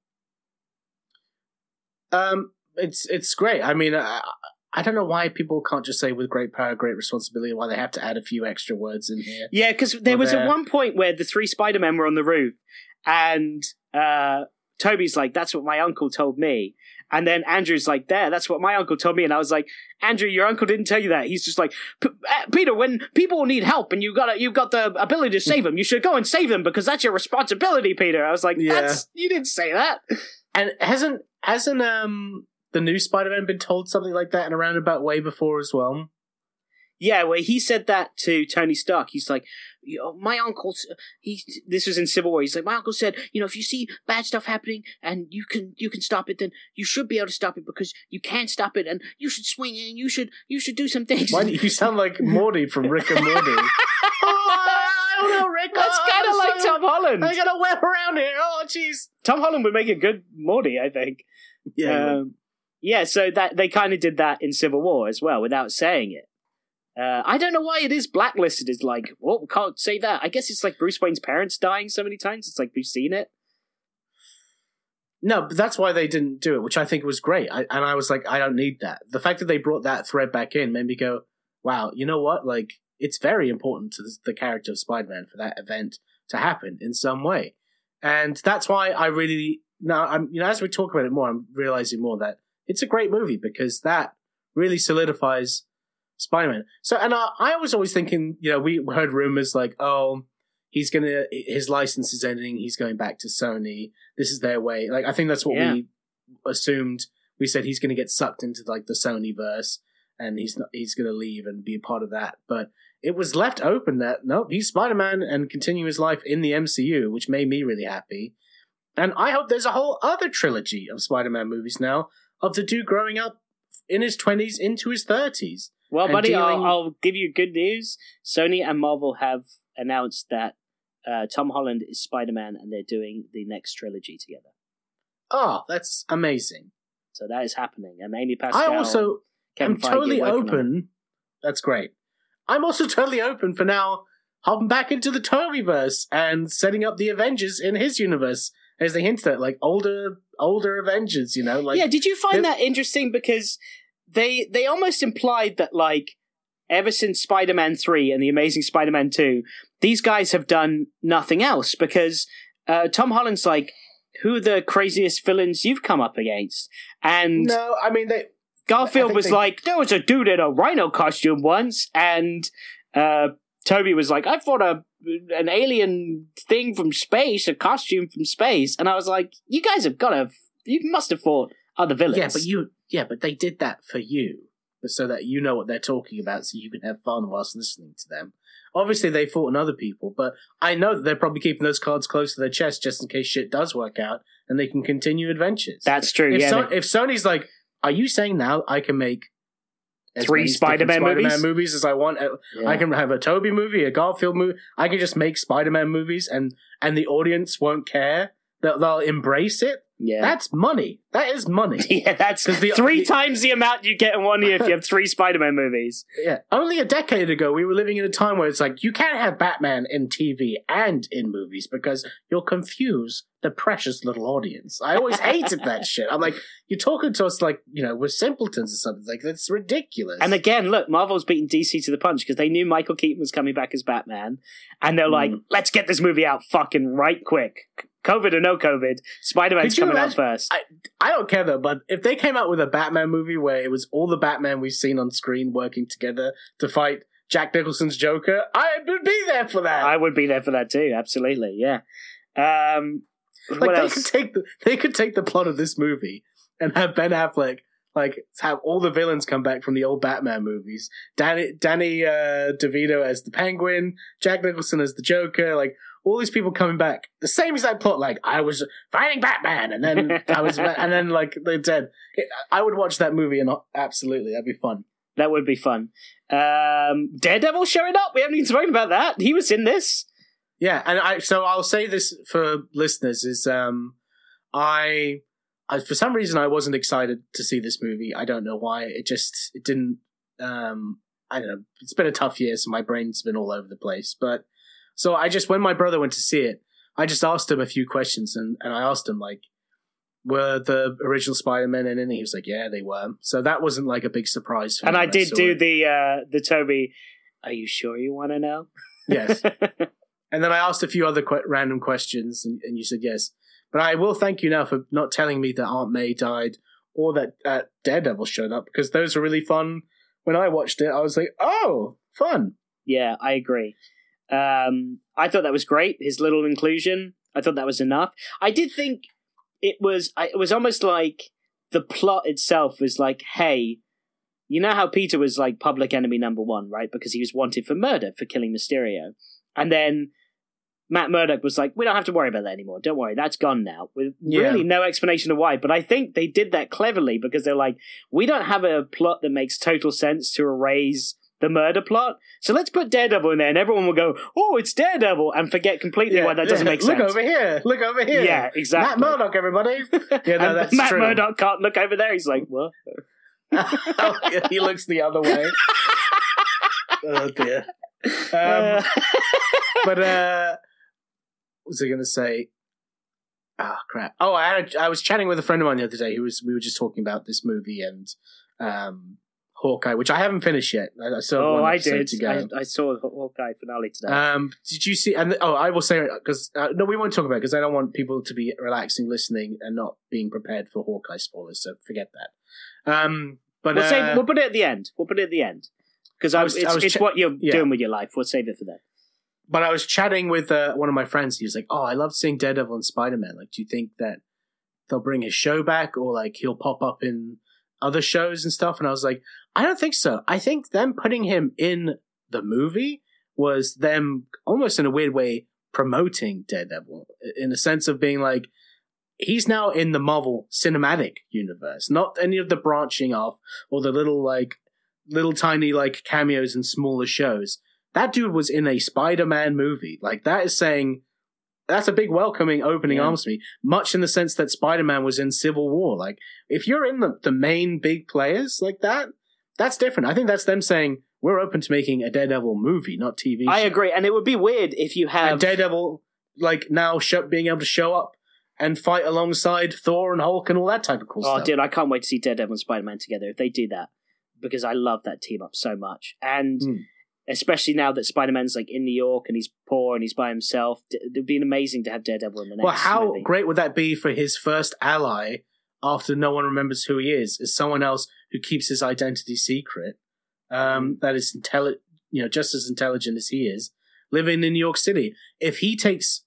It's great. I mean, I don't know why people can't just say with great power, great responsibility, why they have to add a few extra words in here. Yeah, because there was at one point where the 3 Spider-Men were on the roof, and Toby's like, that's what my uncle told me. And then Andrew's like, that's what my uncle told me. And I was like, Andrew, your uncle didn't tell you that. He's just like, Peter, when people need help and you've got the ability to save them, you should go and save them because that's your responsibility, Peter. I was like, you didn't say that. And hasn't the new Spider-Man been told something like that in a roundabout way before as well? Yeah, well, he said that to Tony Stark. He's like, my uncle, this was in Civil War. He's like, my uncle said, if you see bad stuff happening and you can stop it, then you should be able to stop it because you can't stop it, and you should swing and you should do some things. Why do you sound like Morty from Rick and Morty? I don't know, Rick. That's kind of like Tom Holland. I got a web around here. Oh, jeez. Tom Holland would make a good Morty, I think. Yeah. Yeah, so that they kind of did that in Civil War as well without saying it. I don't know why it is blacklisted as like, well, we can't say that. I guess it's like Bruce Wayne's parents dying so many times. It's like we've seen it. No, but that's why they didn't do it, which I think was great. I was like, I don't need that. The fact that they brought that thread back in made me go, wow, you know what? Like, it's very important to the character of Spider-Man for that event to happen in some way. And that's why I really, now, as we talk about it more, I'm realizing more that it's a great movie because that really solidifies Spider-Man. So, and I was always thinking, we heard rumors like, oh, his license is ending, he's going back to Sony. This is their way. Like, I think that's what we assumed. We said he's going to get sucked into like the Sony verse, and he's going to leave and be a part of that. But it was left open that nope, he's Spider-Man and continue his life in the MCU, which made me really happy. And I hope there's a whole other trilogy of Spider-Man movies now of the dude growing up in his 20s into his 30s. Well, buddy, I'll give you good news. Sony and Marvel have announced that Tom Holland is Spider-Man and they're doing the next trilogy together. Oh, that's amazing. So that is happening. And Amy Pascal. I also am totally open. That's great. I'm also totally open for now hopping back into the Tobyverse and setting up the Avengers in his universe, as they hinted at, like older Avengers, like. Yeah, did you find that interesting? Because they almost implied that, like, ever since Spider-Man 3 and The Amazing Spider-Man 2, these guys have done nothing else because Tom Holland's like, who are the craziest villains you've come up against? And no, I mean, Garfield was like, there was a dude in a rhino costume once, and Toby was like, I fought an alien thing from space, a costume from space, and I was like, you guys you must have fought other villains. But they did that for you, so that you know what they're talking about, so you can have fun whilst listening to them. Obviously, they fought on other people, but I know that they're probably keeping those cards close to their chest just in case shit does work out, and they can continue adventures. That's true, If Sony's like, are you saying now I can make 3 Spider-Man movies as I want? Yeah. I can have a Tobey movie, a Garfield movie. I can just make Spider-Man movies, and the audience won't care. They'll embrace it. Yeah, that's money. That is money. Yeah, that's 3 times the amount you get in 1 year if you have 3 Spider-Man movies. Yeah, only a decade ago we were living in a time where it's like you can't have Batman in TV and in movies because you'll confuse the precious little audience. I always hated that shit. I'm like, you're talking to us like, we're simpletons or something. Like, that's ridiculous. And again, look, Marvel's beaten DC to the punch because they knew Michael Keaton was coming back as Batman, and they're like, let's get this movie out fucking right quick. COVID or no COVID, Spider-Man's coming out first. I don't care though, but if they came out with a Batman movie where it was all the Batman we've seen on screen working together to fight Jack Nicholson's Joker, I would be there for that. I would be there for that too, absolutely, yeah. Like they could take the plot of this movie and have Ben Affleck have all the villains come back from the old Batman movies. Danny DeVito as the Penguin, Jack Nicholson as the Joker, like all these people coming back. The same exact plot, like I was fighting Batman and then and then like they're dead. I would watch that movie and absolutely, that'd be fun. That would be fun. Daredevil showing up. We haven't even spoken about that. He was in this. Yeah, and so I'll say this for listeners is I for some reason I wasn't excited to see this movie. I don't know why. It didn't. I don't know. It's been a tough year, so my brain's been all over the place. But so when my brother went to see it, I just asked him a few questions, and I asked him like, were the original Spider-Man in it? And he was like, yeah, they were. So that wasn't like a big surprise for me. And I did do the Toby, are you sure you want to know? Yes. And then I asked a few other random questions, and you said yes. But I will thank you now for not telling me that Aunt May died or that Daredevil showed up, because those were really fun. When I watched it, I was like, oh, fun. Yeah, I agree. I thought that was great, his little inclusion. I thought that was enough. I did think it was almost like the plot itself was like, hey, you know how Peter was like public enemy number one, right? Because he was wanted for murder for killing Mysterio. And then Matt Murdock was like, we don't have to worry about that anymore. Don't worry, that's gone now. With really no explanation of why. But I think they did that cleverly because they're like, we don't have a plot that makes total sense to erase the murder plot. So let's put Daredevil in there and everyone will go, oh, it's Daredevil, and forget completely why that doesn't make sense. Look over here. Yeah, exactly. Matt Murdock, everybody. Yeah, no, that's Matt true. Murdock can't look over there. He's like, what? He looks the other way. Oh, dear. But, what was I going to say? Ah, crap. Oh, I was chatting with a friend of mine the other day. We were just talking about this movie and Hawkeye, which I haven't finished yet. I still have one episode to go. I saw the Hawkeye finale today. Did you see? And I will say, because no, we won't talk about it because I don't want people to be relaxing, listening, and not being prepared for Hawkeye spoilers. So forget that. But we'll put it at the end. Because it's what you're doing with your life. We'll save it for that. But I was chatting with one of my friends. He was like, "Oh, I love seeing Daredevil and Spider-Man. Like, do you think that they'll bring his show back, or like he'll pop up in other shows and stuff?" And I was like, "I don't think so. I think them putting him in the movie was them almost in a weird way promoting Daredevil in the sense of being like, he's now in the Marvel Cinematic Universe, not any of the branching off or the little tiny like cameos in smaller shows. That dude was in a Spider-Man movie. Like, that is saying, that's a big welcoming opening arms to me, much in the sense that Spider-Man was in Civil War. Like, if you're in the main big players like that, that's different. I think that's them saying, we're open to making a Daredevil movie, not TV show. I agree, and it would be weird if you have... And Daredevil, like, now being able to show up and fight alongside Thor and Hulk and all that type of cool stuff. Oh, dude, I can't wait to see Daredevil and Spider-Man together if they do that, because I love that team up so much. And... especially now that Spider-Man's like in New York and he's poor and he's by himself, it'd be amazing to have Daredevil in the next Well, how movie. Great would that be for his first ally after no one remembers who he is someone else who keeps his identity secret, that is just as intelligent as he is, living in New York City. If he takes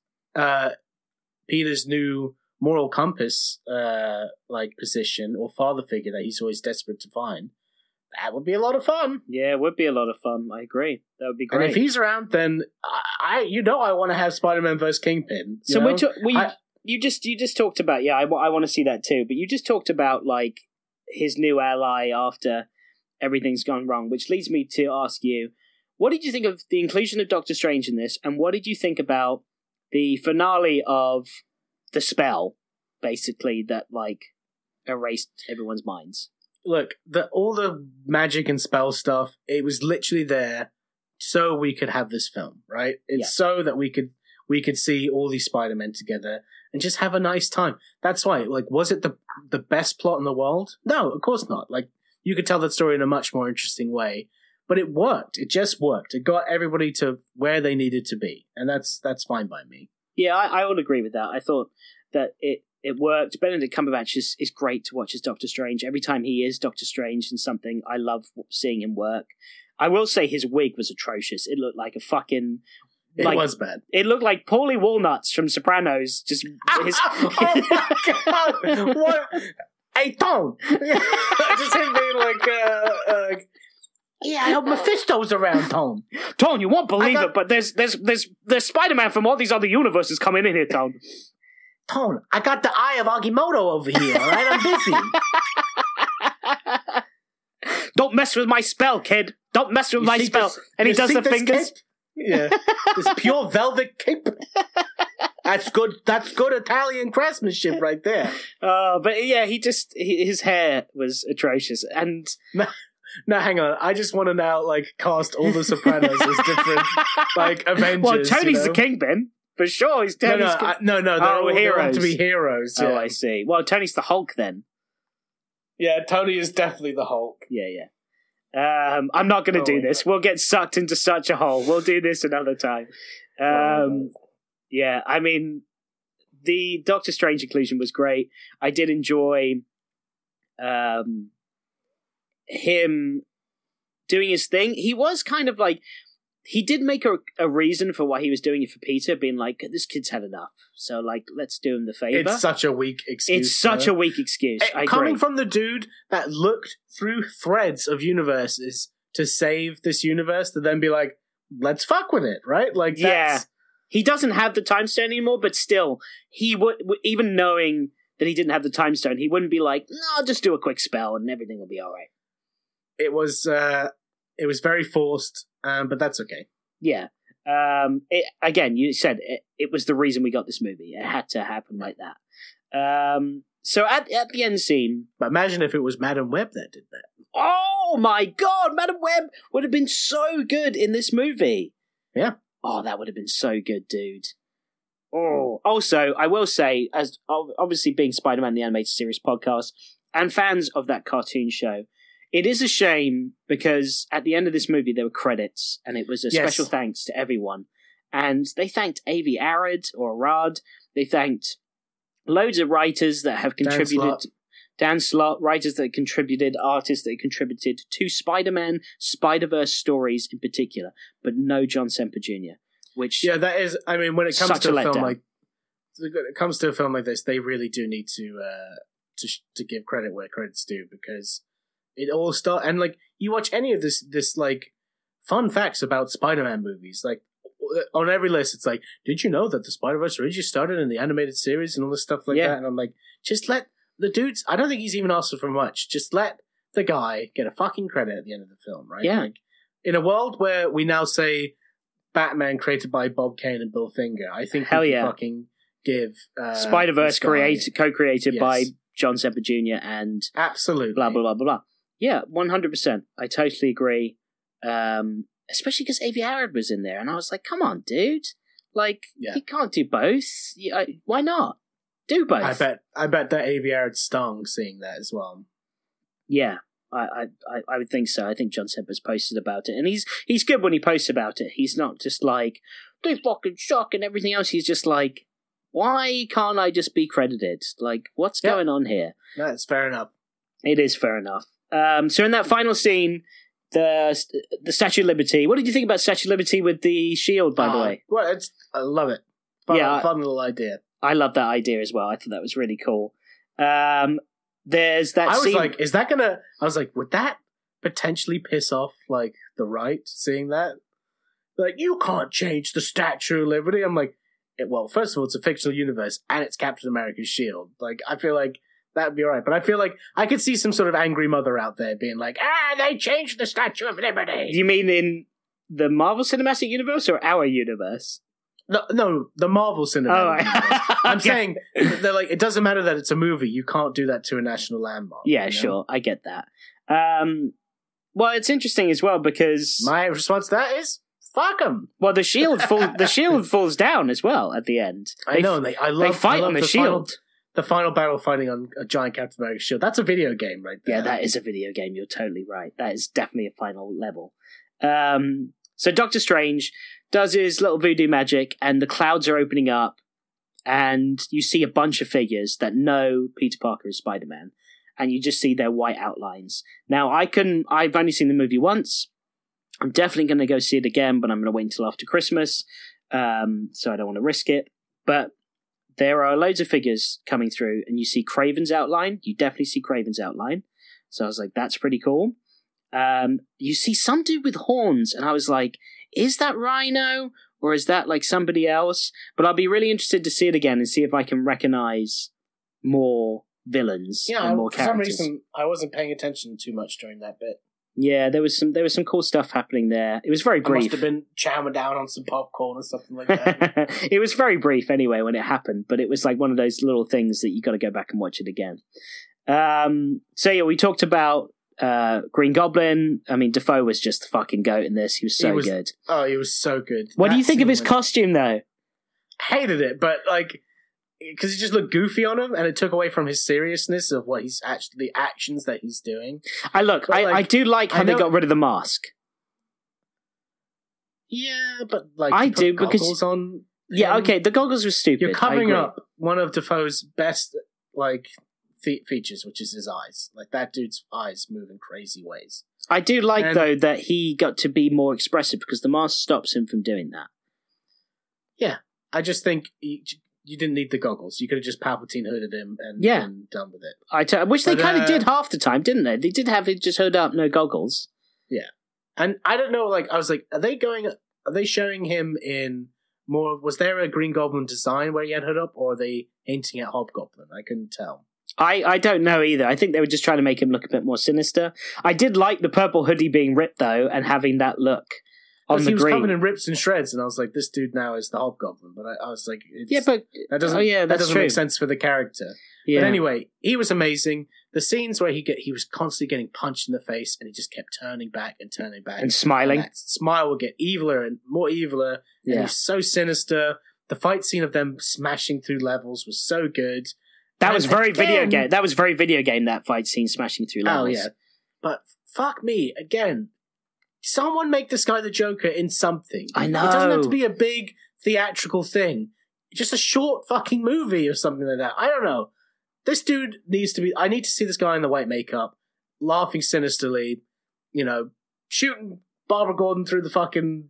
Peter's new moral compass position or father figure that he's always desperate to find, that would be a lot of fun. Yeah, it would be a lot of fun. I agree. That would be great. And if he's around, then I want to have Spider-Man vs. Kingpin. You just talked about I want to see that too. But you just talked about like his new ally after everything's gone wrong, which leads me to ask you, what did you think of the inclusion of Doctor Strange in this, and what did you think about the finale of the spell, basically that like erased everyone's minds? Look, all the magic and spell stuff, it was literally there so we could have this film, right? It's so that we could see all these Spider-Men together and just have a nice time. That's why, like, was it the best plot in the world? No, of course not. Like, you could tell that story in a much more interesting way, but it worked. It just worked. It got everybody to where they needed to be, and that's fine by me. Yeah, I would agree with that. I thought that it worked. Benedict Cumberbatch is great to watch as Doctor Strange. Every time he is Doctor Strange in something, I love seeing him work. I will say his wig was atrocious. It looked like a fucking... It was bad. It looked like Paulie Walnuts from Sopranos. Just his... Oh my God! What? Hey, Tone! Just him being like... yeah, I hope Mephisto's around, Tone. Tone, you won't believe it, but there's Spider-Man from all these other universes coming in here, Tone. Tone, I got the eye of Agamotto over here, all right? I'm busy. Don't mess with my spell, kid. Don't mess with my spell. And he does the fingers. Yeah, this pure velvet cape. That's good. That's good Italian craftsmanship right there. But yeah, his hair was atrocious, and No, hang on. I just want to now cast all the Sopranos as different Avengers. Well, Tony's you know? the Kingpin for sure. He's Tony's No, they're all heroes. To be heroes. Yeah. Oh, I see. Well, Tony's the Hulk then. Yeah, Tony is definitely the Hulk. Yeah. I'm not going to do this. We'll get sucked into such a hole. We'll do this another time. Yeah, I mean, the Doctor Strange inclusion was great. I did enjoy him doing his thing. He was kind of he did make a reason for why he was doing it for Peter, being like, this kid's had enough. So, let's do him the favor. It's such a weak excuse. It's such a weak excuse. I coming agree. from the dude that looked through threads of universes to save this universe, to then be like, let's fuck with it, right? Yeah. He doesn't have the time stone anymore, but still, he would, even knowing that he didn't have the time stone, he wouldn't be like, no, I'll just do a quick spell and everything will be all right. It was very forced, but that's okay. Yeah. Again, you said it was the reason we got this movie. It had to happen like that. So at the end scene... But imagine if it was Madam Web that did that. Oh my god, Madam Web would have been so good in this movie. Yeah. Oh, that would have been so good, dude. Oh. Also, I will say, as obviously being Spider-Man the Animated Series podcast, and fans of that cartoon show, it is a shame because at the end of this movie there were credits, and it was a special thanks to everyone. And they thanked Avi Arad, or Arad. They thanked loads of writers that have contributed... Dan Slott, writers that contributed, artists that contributed to Spider-Man, Spider-Verse stories in particular, but no John Semper Jr., which... Yeah, that is... I mean, when it comes to a film like this, they really do need to give credit where credit's due, because it all starts... And, you watch any of this fun facts about Spider-Man movies, on every list, it's did you know that the Spider-Verse originally started in the animated series and all this stuff that? And I'm just let... The dude's... I don't think he's even asked for much. Just let the guy get a fucking credit at the end of the film, right? Yeah. In a world where we now say Batman created by Bob Kane and Bill Finger, I think we can fucking give... Spider-Verse co-created by John Semper Jr. and... Absolutely. Blah, blah, blah, blah, blah. Yeah, 100%. I totally agree. Especially because Avi Arad was in there, and I was like, come on, dude. You can't do both. Why not? Do both. I bet that Avi Arad stung seeing that as well. Yeah, I would think so. I think John Semper's posted about it, and he's good when he posts about it. He's not just they fucking suck and everything else. He's just why can't I just be credited? What's going on here? That's fair enough. It is fair enough. So in that final scene, the Statue of Liberty. What did you think about Statue of Liberty with the shield? By the way, well, I love it. Fun little idea. I love that idea as well. I thought that was really cool. There's that scene... I was like, would that potentially piss off, the right, seeing that? You can't change the Statue of Liberty. I'm like, well, first of all, it's a fictional universe, and it's Captain America's shield. I feel like that would be alright. But I feel like I could see some sort of angry mother out there being like, they changed the Statue of Liberty. You mean in the Marvel Cinematic Universe or our universe? No, the Marvel Cinematic Universe. I'm saying, they're it doesn't matter that it's a movie. You can't do that to a national landmark. Yeah, sure. I get that. Well, it's interesting as well because... My response to that is, fuck them. Well, the shield falls down as well at the end. I know. They fight on the shield. The final battle fighting on a giant Captain America shield. That's a video game right there. Yeah, that is a video game. You're totally right. That is definitely a final level. So Doctor Strange does his little voodoo magic, and the clouds are opening up, and you see a bunch of figures that know Peter Parker is Spider-Man, and you just see their white outlines. Now, I've only seen the movie once. I'm definitely going to go see it again, but I'm going to wait until after Christmas, so I don't want to risk it. But there are loads of figures coming through, and you see Kraven's outline. You definitely see Kraven's outline. So I was like, that's pretty cool. You see some dude with horns, and I was like, is that Rhino, or is that somebody else? But I'll be really interested to see it again and see if I can recognize more villains and more characters. For some reason, I wasn't paying attention too much during that bit. Yeah, there was some cool stuff happening there. It was very I must brief. have been chowing down on some popcorn or something like that. It was very brief anyway when it happened, but it was like one of those little things that you got to go back and watch it again. So yeah, we talked about Green Goblin. I mean, Dafoe was just the fucking goat in this. He was so good. Oh, he was so good. What do you think of his costume, though? Hated it, but like, because it just looked goofy on him, and it took away from his seriousness of what he's actually, the actions that he's doing. I do like how they got rid of the mask. Yeah, but like, I do because on. Yeah, okay, the goggles were stupid. You're covering up one of Dafoe's best like features, which is his eyes. Like that dude's eyes move in crazy ways. I do like though that he got to be more expressive because the mask stops him from doing that. Yeah, I just think you didn't need the goggles. You could have just Palpatine hooded him and been done with it. I wish they kind of did half the time, didn't they? They did have it just hood up, no goggles. Yeah, and I don't know. Like I was like, are they showing him in more? Was there a Green Goblin design where he had hood up, or are they hinting at Hobgoblin? I couldn't tell. I don't know either. I think they were just trying to make him look a bit more sinister. I did like the purple hoodie being ripped though, and having that look on the green. He was covered in rips and shreds, and I was like, this dude now is the Hobgoblin. But I was like, that doesn't make sense for the character. Yeah. But anyway, he was amazing. The scenes where he was constantly getting punched in the face, and he just kept turning back and smiling. And that smile would get eviler and more eviler. And he's so sinister. The fight scene of them smashing through levels was so good. That was very video game. That was very video game. That fight scene, smashing through levels. Oh yeah, but fuck me again. Someone make this guy the Joker in something. I know. It doesn't have to be a big theatrical thing. Just a short fucking movie or something like that. I don't know. This dude needs to be... I need to see this guy in the white makeup, laughing sinisterly, shooting Barbara Gordon through the fucking...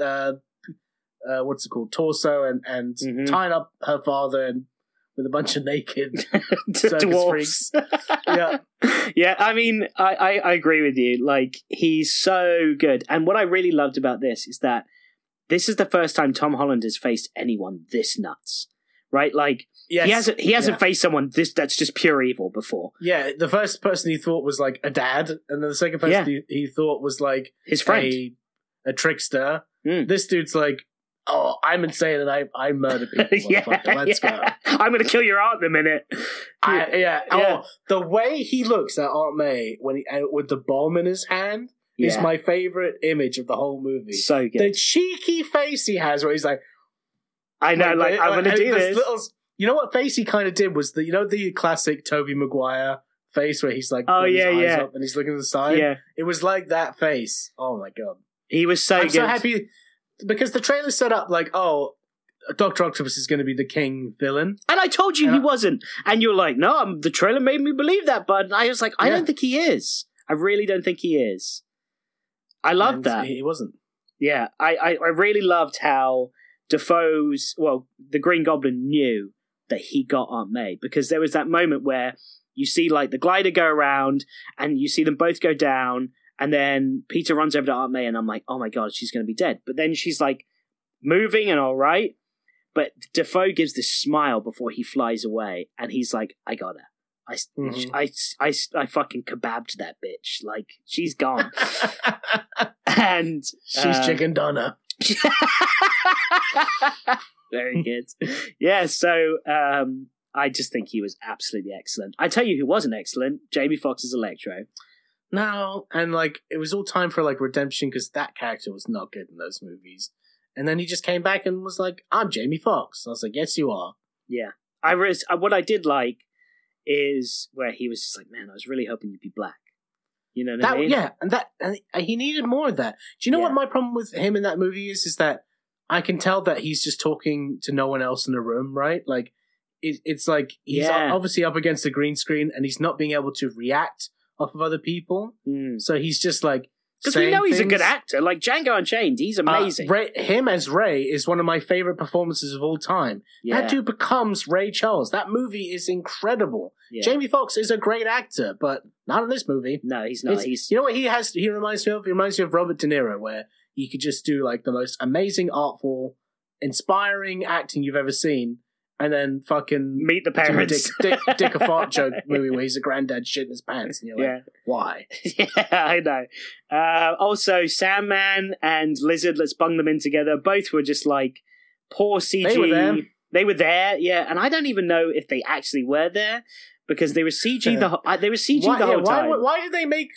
what's it called? Torso and tying up her father and with a bunch of naked circus freaks. Yeah. Yeah, I mean, I agree with you. Like, he's so good. And what I really loved about this is that this is the first time Tom Holland has faced anyone this nuts. Right? Like, yes. he hasn't faced someone that's just pure evil before. Yeah, the first person he thought was like a dad, and then the second person he thought was like his friend. A trickster. This dude's like, oh, I'm insane and I murder people. Let's go. I'm going to kill your aunt in a minute. Oh, the way he looks at Aunt May when with the bomb in his hand is my favorite image of the whole movie. So good. The cheeky face he has where he's like, I know, like I'm going to do this. You know what face he kind of did was the classic Tobey Maguire face where he's like, his eyes up and he's looking to the side. Yeah. It was like that face. Oh my God. He was so good. I'm so happy. Because the trailer set up like, oh, Dr. Octopus is going to be the king villain. And I told you he wasn't. And you're like, no, the trailer made me believe that, bud. And I was like, I don't think he is. I really don't think he is. I loved that. He wasn't. Yeah, I really loved how the Green Goblin knew that he got Aunt May. Because there was that moment where you see like the glider go around and you see them both go down. And then Peter runs over to Aunt May and I'm like, oh my God, she's going to be dead. But then she's like moving and all right. But Dafoe gives this smile before he flies away. And he's like, I got her. I fucking kebabbed that bitch. Like, she's gone. And she's chicken doner. Very good. Yeah, so I just think he was absolutely excellent. I tell you who wasn't excellent, Jamie Foxx's Electro. No, and like it was all time for like redemption because that character was not good in those movies. And then he just came back and was like, I'm Jamie Foxx. I was like, yes, you are. Yeah. What I did like is where he was just like, man, I was really hoping you'd be black. You know what I mean? Yeah, and he needed more of that. Do you know what my problem with him in that movie is that I can tell that he's just talking to no one else in the room, right? Like, it's like he's obviously up against the green screen and he's not being able to react off of other people. So he's just like, because we know he's a good actor. Like Django Unchained, he's amazing. Him as Ray is one of my favorite performances of all time. Yeah. That dude becomes Ray Charles. That movie is incredible. Yeah. Jamie Foxx is a great actor, but not in this movie. No, he's not. You know what he reminds me of? He reminds me of Robert De Niro, where he could just do like the most amazing, artful, inspiring acting you've ever seen, and then fucking Meet the do a parents. Dick a fart joke movie where he's a granddad shitting his pants, and you're like, why? Yeah, I know. Also, Sandman and Lizard, let's bung them in together. Both were just like poor CG. They were there, yeah. And I don't even know if they actually were there because they were CG the whole time. Why did they make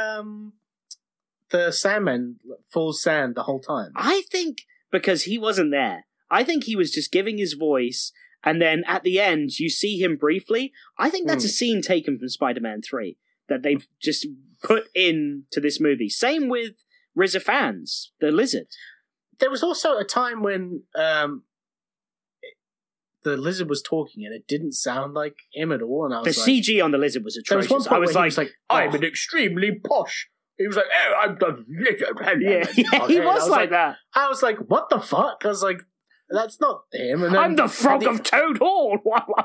the Sandman full sand the whole time? I think because he wasn't there. I think he was just giving his voice, and then at the end you see him briefly. I think that's a scene taken from Spider-Man 3 that they've just put into this movie. Same with RZA fans, the Lizard. There was also a time when the Lizard was talking and it didn't sound like him at all, and I was the CG on the Lizard was atrocious. There was one point I where he was like, I'm an extremely posh. He was like, oh, I'm the Lizard. Yeah, he was like that. I was like, what the fuck? I was like, that's not him. And then, I'm the Frog of Toad Hall.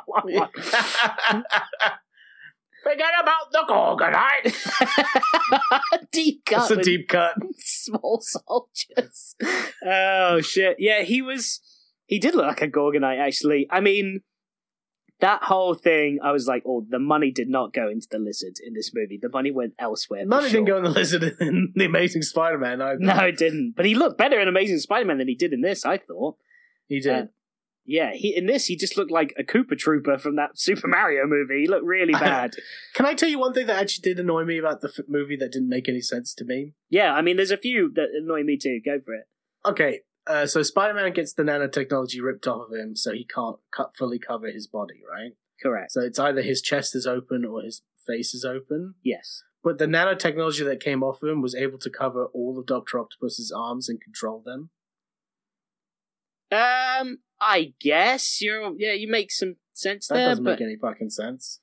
Forget about the Gorgonite. Deep cut. It's a deep cut. Small soldiers. Oh shit! Yeah, he did look like a Gorgonite. Actually, I mean, that whole thing. I was like, oh, the money did not go into the Lizard in this movie. The money went elsewhere. Money didn't go in the Lizard in the Amazing Spider-Man. No, it didn't. But he looked better in Amazing Spider-Man than he did in this. I thought he did. Yeah, in this, he just looked like a Koopa Trooper from that Super Mario movie. He looked really bad. Can I tell you one thing that actually did annoy me about the movie that didn't make any sense to me? Yeah, I mean, there's a few that annoy me too. Go for it. Okay, so Spider-Man gets the nanotechnology ripped off of him so he can't fully cover his body, right? Correct. So it's either his chest is open or his face is open. Yes. But the nanotechnology that came off of him was able to cover all of Dr. Octopus's arms and control them. I guess you make some sense there. That doesn't make any fucking sense.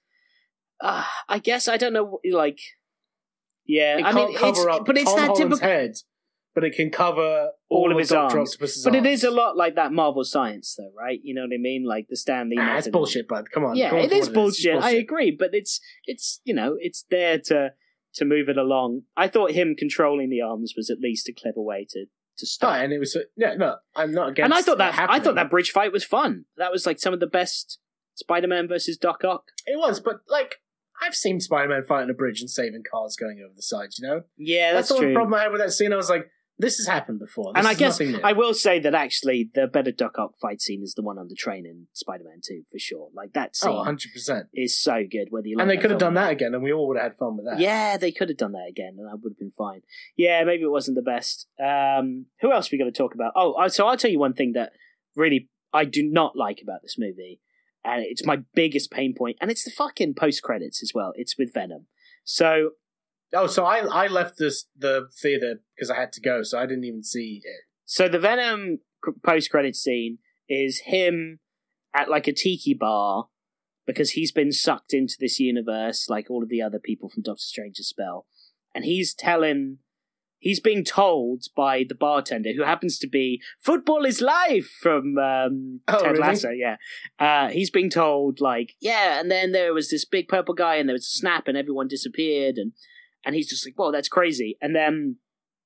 I guess I don't know. Like, yeah, it can't cover up but it's Tom that Holland's typical head, but it can cover all of his Dr. arms. Octopus's but arms. it is a lot like that Marvel science, though, right? You know what I mean? Like the Stan Lee. It's bullshit, bud. Come on. Yeah, it is bullshit. I agree, but it's it's there to move it along. I thought him controlling the arms was at least a clever way to start. And it was I'm not against. And I thought that bridge fight was fun. That was like some of the best Spider-Man versus Doc Ock. It was, but like I've seen Spider-Man fighting a bridge and saving cars going over the sides. You know, yeah, that's the true. one problem I had with that scene. I was like, this has happened before. And I guess I will say that actually the better Doc Ock fight scene is the one on the train in Spider-Man 2 for sure. Like that scene, 100% is so good. Whether you like and they could have done that again, and we all would have had fun with that. Yeah, they could have done that again, and I would have been fine. Yeah, maybe it wasn't the best. Who else are we going to talk about? So I'll tell you one thing that really I do not like about this movie, and it's my biggest pain point, and it's the fucking post credits as well. It's with Venom. So. So I left the theater because I had to go, so I didn't even see it. So the Venom post-credit scene is him at like a tiki bar because he's been sucked into this universe like all of the other people from Doctor Strange's spell. And he's being told by the bartender, who happens to be Football is Life from Ted Lasso, yeah. He's being told like, yeah, and then there was this big purple guy and there was a snap and everyone disappeared and he's just like, whoa, that's crazy. And then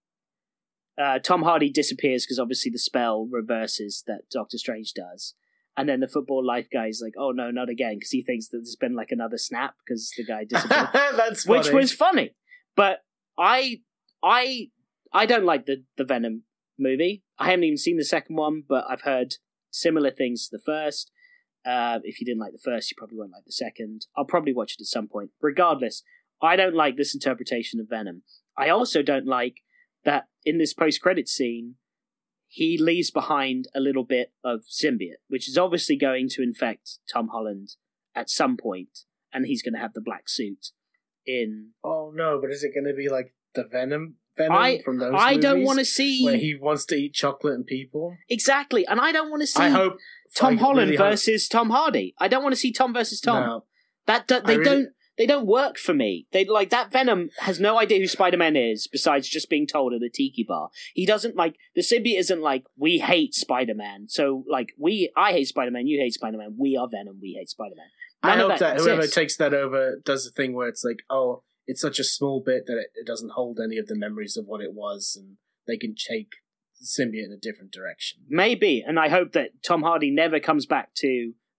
Tom Hardy disappears because obviously the spell reverses that Doctor Strange does. And then the Football Life guy is like, oh, no, not again, because he thinks that there's been like another snap because the guy disappeared. That's funny. Which was funny. But I don't like the Venom movie. I haven't even seen the second one, but I've heard similar things to the first. If you didn't like the first, you probably won't like the second. I'll probably watch it at some point. Regardless, I don't like this interpretation of Venom. I also don't like that in this post-credit scene, he leaves behind a little bit of symbiote, which is obviously going to infect Tom Holland at some point, and he's going to have the black suit in... Oh, no, but is it going to be like the Venom from those I movies? don't want to see... Where he wants to eat chocolate and people? Exactly, and I don't want to see... I hope... Tom Holland versus Tom Hardy. I don't want to see Tom versus Tom. No. They don't work for me. They like that Venom has no idea who Spider-Man is besides just being told at a tiki bar. He doesn't like the symbiote isn't like we hate Spider-Man. So like I hate Spider-Man, you hate Spider-Man, we are Venom, we hate Spider-Man. I hope that whoever takes that over does the thing where it's like, oh, it's such a small bit that it doesn't hold any of the memories of what it was, and they can take the symbiote in a different direction. Maybe, and I hope that Tom Hardy never comes back to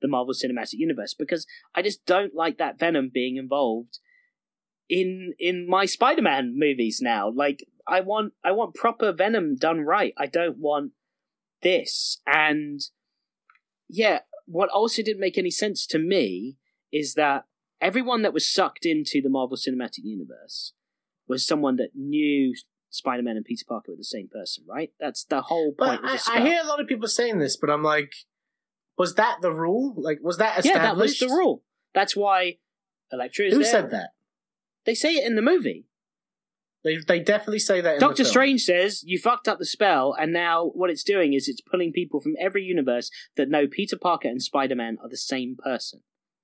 the Marvel Cinematic Universe, because I just don't like that Venom being involved in my Spider-Man movies now. Like, I want proper Venom done right. I don't want this. And yeah, what also didn't make any sense to me is that everyone that was sucked into the Marvel Cinematic Universe was someone that knew Spider-Man and Peter Parker were the same person, right? That's the whole point of the spell. I hear a lot of people saying this, but I'm like, was that the rule? Like, was that established? Yeah, that was the rule. That's why Elektra is Who there. said that? They say it in the movie. They definitely say that in Doctor the film. Strange says, you fucked up the spell, and now what it's doing is it's pulling people from every universe that know Peter Parker and Spider-Man are the same person.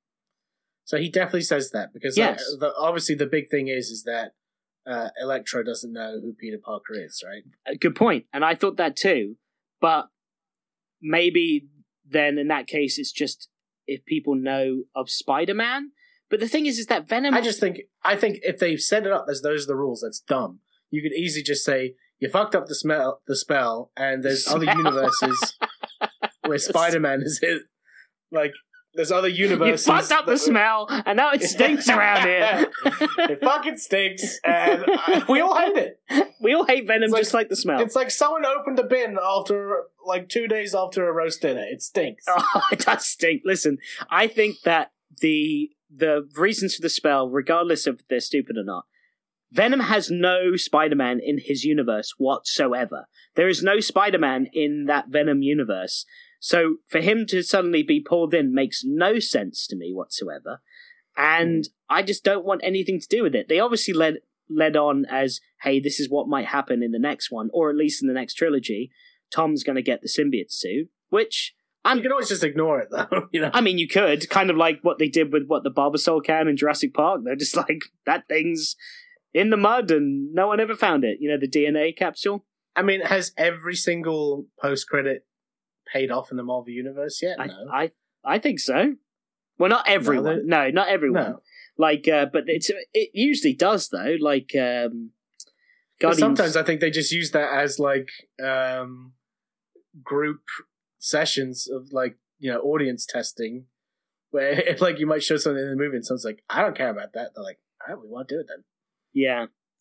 So he definitely says that, because Yes. obviously the big thing is that Electro doesn't know who Peter Parker is, right? Good point. And I thought that too. But maybe then in that case it's just if people know of Spider-Man. But the thing is that Venom... I think if they set it up as those are the rules, that's dumb. You could easily just say, you fucked up the spell, and there's other universes where Spider-Man is it. Like, there's other universes... You fucked up the smell, and now it stinks around here. It fucking stinks, and we all hate it. We all hate Venom just like the smell. It's like someone opened a bin after, 2 days after a roast dinner. It stinks. Oh, it does stink. Listen, I think that the reasons for the spell, regardless of if they're stupid or not, Venom has no Spider-Man in his universe whatsoever. There is no Spider-Man in that Venom universe. So for him to suddenly be pulled in makes no sense to me whatsoever. And I just don't want anything to do with it. They obviously led on as, hey, this is what might happen in the next one, or at least in the next trilogy. Tom's going to get the symbiote suit, which... You can always just ignore it, though. You know? I mean, you could, kind of like what they did with the Barbasol can in Jurassic Park. They're just like, that thing's in the mud and no one ever found it. You know, the DNA capsule? I mean, has every single post-credit paid off in the Marvel Universe yet? No. I think so. Well, not everyone. No, not everyone. No. Like, but it usually does, though. Like, Guardians... Sometimes I think they just use that as, group sessions of audience testing where you might show something in the movie and someone's like, I don't care about that. They're like, all right, we want to do it then. Yeah.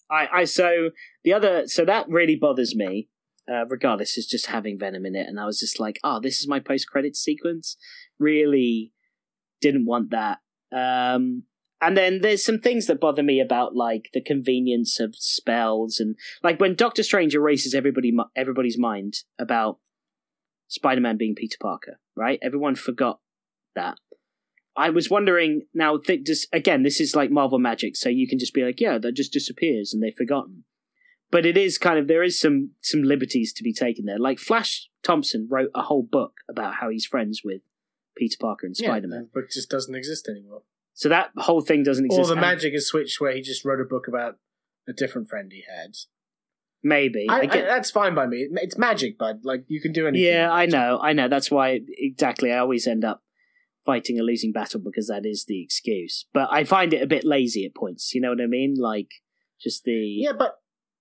So that really bothers me, regardless, is just having Venom in it. And I was just like, this is my post-credits sequence. Really didn't want that. And then there's some things that bother me about the convenience of spells, and when Doctor Strange erases everybody's mind about Spider-Man being Peter Parker, right? Everyone forgot that. I was wondering, now, this is like Marvel magic, so you can just be like, yeah, that just disappears and they've forgotten. But it is there is some liberties to be taken there. Like, Flash Thompson wrote a whole book about how he's friends with Peter Parker and Spider-Man. Yeah, but just doesn't exist anymore. So that whole thing doesn't exist. Or the magic is switched where he just wrote a book about a different friend he had. Maybe. That's fine by me. It's magic, bud. You can do anything. Yeah, I know. That's why, exactly, I always end up fighting a losing battle because that is the excuse. But I find it a bit lazy at points, you know what I mean? Yeah, but,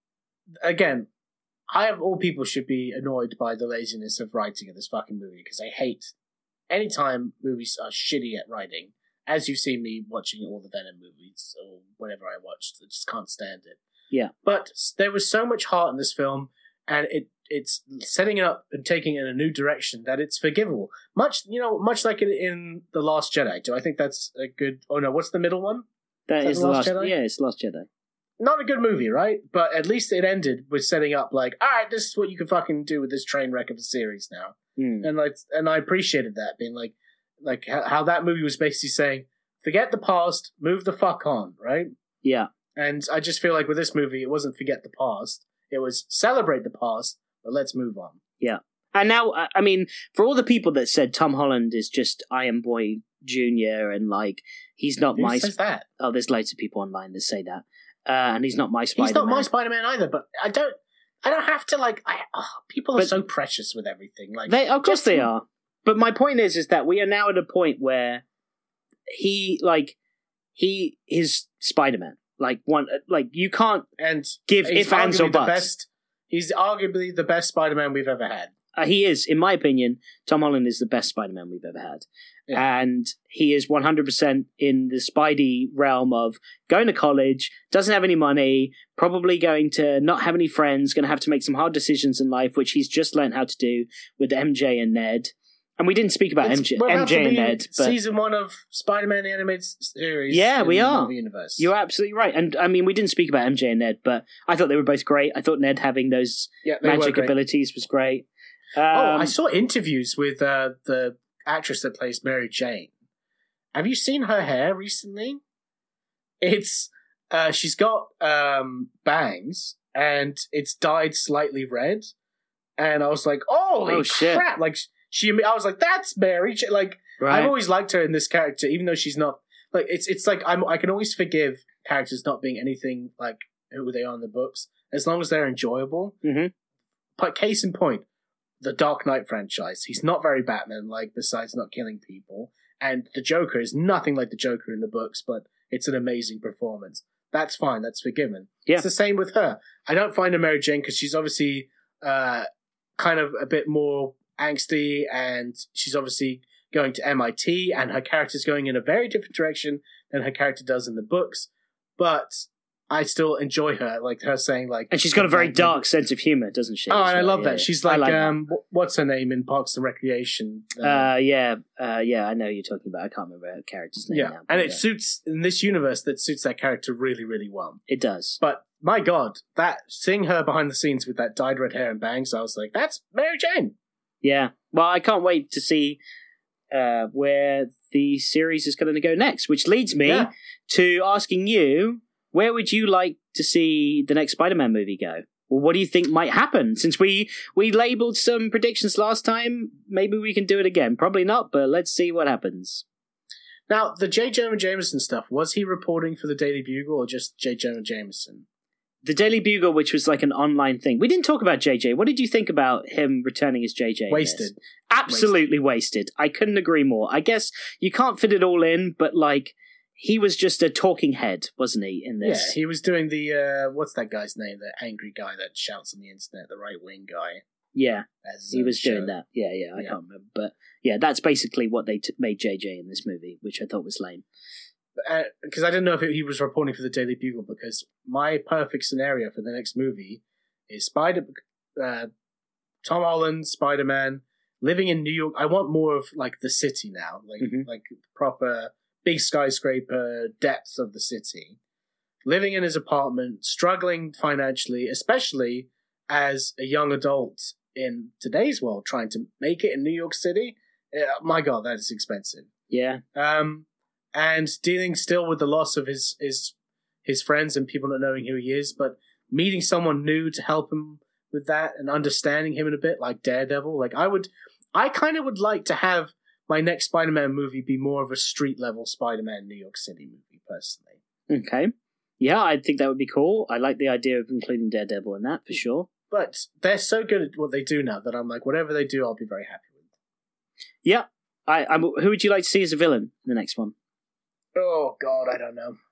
again, all people should be annoyed by the laziness of writing of this fucking movie, because I hate anytime movies are shitty at writing. As you see me watching all the Venom movies, or whatever I watched, I just can't stand it. Yeah. But there was so much heart in this film, and it's setting it up and taking it in a new direction that it's forgivable. Much like in The Last Jedi. Do I think that's a good... Oh no, what's the middle one? That is The Last Jedi? Yeah, it's The Last Jedi. Not a good movie, right? But at least it ended with setting up all right, this is what you can fucking do with this train wreck of a series now. Mm. And I appreciated that, being how that movie was basically saying, forget the past, move the fuck on, right? Yeah. And I just feel like with this movie, it wasn't forget the past. It was celebrate the past, but let's move on. Yeah. And now, I mean, for all the people that said Tom Holland is just Iron Boy Jr. and he's not Who says that? Oh, there's loads of people online that say that. And he's not my Spider-Man. He's not my Spider-Man either, but I don't have to people are so precious with everything. Of course they are. But my point is that we are now at a point where he is Spider-Man. You can't give if, ands, or buts. He's arguably the best Spider-Man we've ever had. He is, in my opinion, Tom Holland is the best Spider-Man we've ever had. And he is 100% in the Spidey realm of going to college, doesn't have any money, probably going to not have any friends, going to have to make some hard decisions in life, which he's just learned how to do with MJ and Ned. And we didn't speak about MJ and Ned. But season 1 of Spider-Man the Animated Series. Yeah, we are. Marvel Universe. You're absolutely right. And I mean, we didn't speak about MJ and Ned, but I thought they were both great. I thought Ned having those magic abilities was great. I saw interviews with the actress that plays Mary Jane. Have you seen her hair recently? It's she's got bangs and it's dyed slightly red. And I was like, holy crap! Like I was like, that's Mary Jane. Like I've always liked her in this character, even though she's not like it's like I can always forgive characters not being anything like who they are in the books as long as they're enjoyable. Mm-hmm. But case in point, the Dark Knight franchise. He's not very Batman, like besides not killing people, and the Joker is nothing like the Joker in the books, but it's an amazing performance. That's fine. That's forgiven. Yeah. It's the same with her. I don't find her Mary Jane because she's obviously kind of a bit more angsty, and she's obviously going to MIT, and her character's going in a very different direction than her character does in the books. But I still enjoy her, like her saying like... And she's got a very dark sense of humor, doesn't she? Oh, and I love that. She's like what's her name in Parks and Recreation? I know who you're talking about. I can't remember her character's name now. And it suits, in this universe, that suits that character really, really well. It does. But, my God, seeing her behind the scenes with that dyed red hair and bangs, I was like, that's Mary Jane! Yeah. Well, I can't wait to see where the series is going to go next, which leads me to asking you, where would you like to see the next Spider-Man movie go? Well, what do you think might happen? Since we labeled some predictions last time, maybe we can do it again. Probably not, but let's see what happens. Now, the J. Jonah Jameson stuff, was he reporting for the Daily Bugle or just J. Jonah Jameson? The Daily Bugle, which was like an online thing. We didn't talk about JJ. What did you think about him returning as JJ? Wasted. Absolutely wasted. I couldn't agree more. I guess you can't fit it all in, but like, he was just a talking head, wasn't he, in this? Yeah, he was doing the, what's that guy's name? The angry guy that shouts on the internet, the right-wing guy. Yeah, he was doing that. Yeah, I can't remember. But yeah, that's basically what they made JJ in this movie, which I thought was lame. Because I didn't know if he was reporting for the Daily Bugle, because my perfect scenario for the next movie is Tom Holland, Spider-Man, living in New York. I want more of, like, the city now. Like proper big skyscraper depth of the city. Living in his apartment, struggling financially, especially as a young adult in today's world, trying to make it in New York City. My God, that is expensive. Yeah. And dealing still with the loss of his friends and people not knowing who he is, but meeting someone new to help him with that and understanding him in a bit, like Daredevil. Like I kind of would like to have my next Spider-Man movie be more of a street-level Spider-Man New York City movie, personally. Okay. Yeah, I think that would be cool. I like the idea of including Daredevil in that, for sure. But they're so good at what they do now that I'm like, whatever they do, I'll be very happy with. Yeah. Who would you like to see as a villain in the next one? Oh, God, I don't know.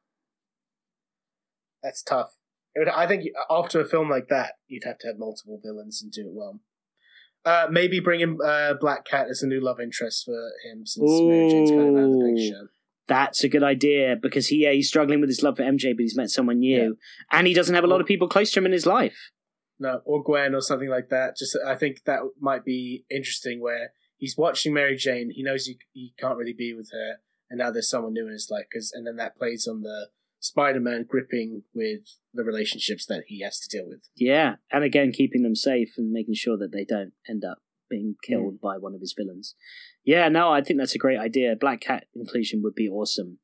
That's tough. I think after a film like that, you'd have to have multiple villains and do it well. Maybe bring in Black Cat as a new love interest for him, since Mary Jane's kind of out of the picture. That's a good idea, because he's struggling with his love for MJ, but he's met someone new, and he doesn't have a lot of people close to him in his life. No, or Gwen or something like that. Just I think that might be interesting, where he's watching Mary Jane, he knows he can't really be with her, and now there's someone new in his life, and then that plays on the Spider-Man gripping with the relationships that he has to deal with. Yeah, and again, keeping them safe and making sure that they don't end up being killed by one of his villains. Yeah, no, I think that's a great idea. Black Cat inclusion would be awesome.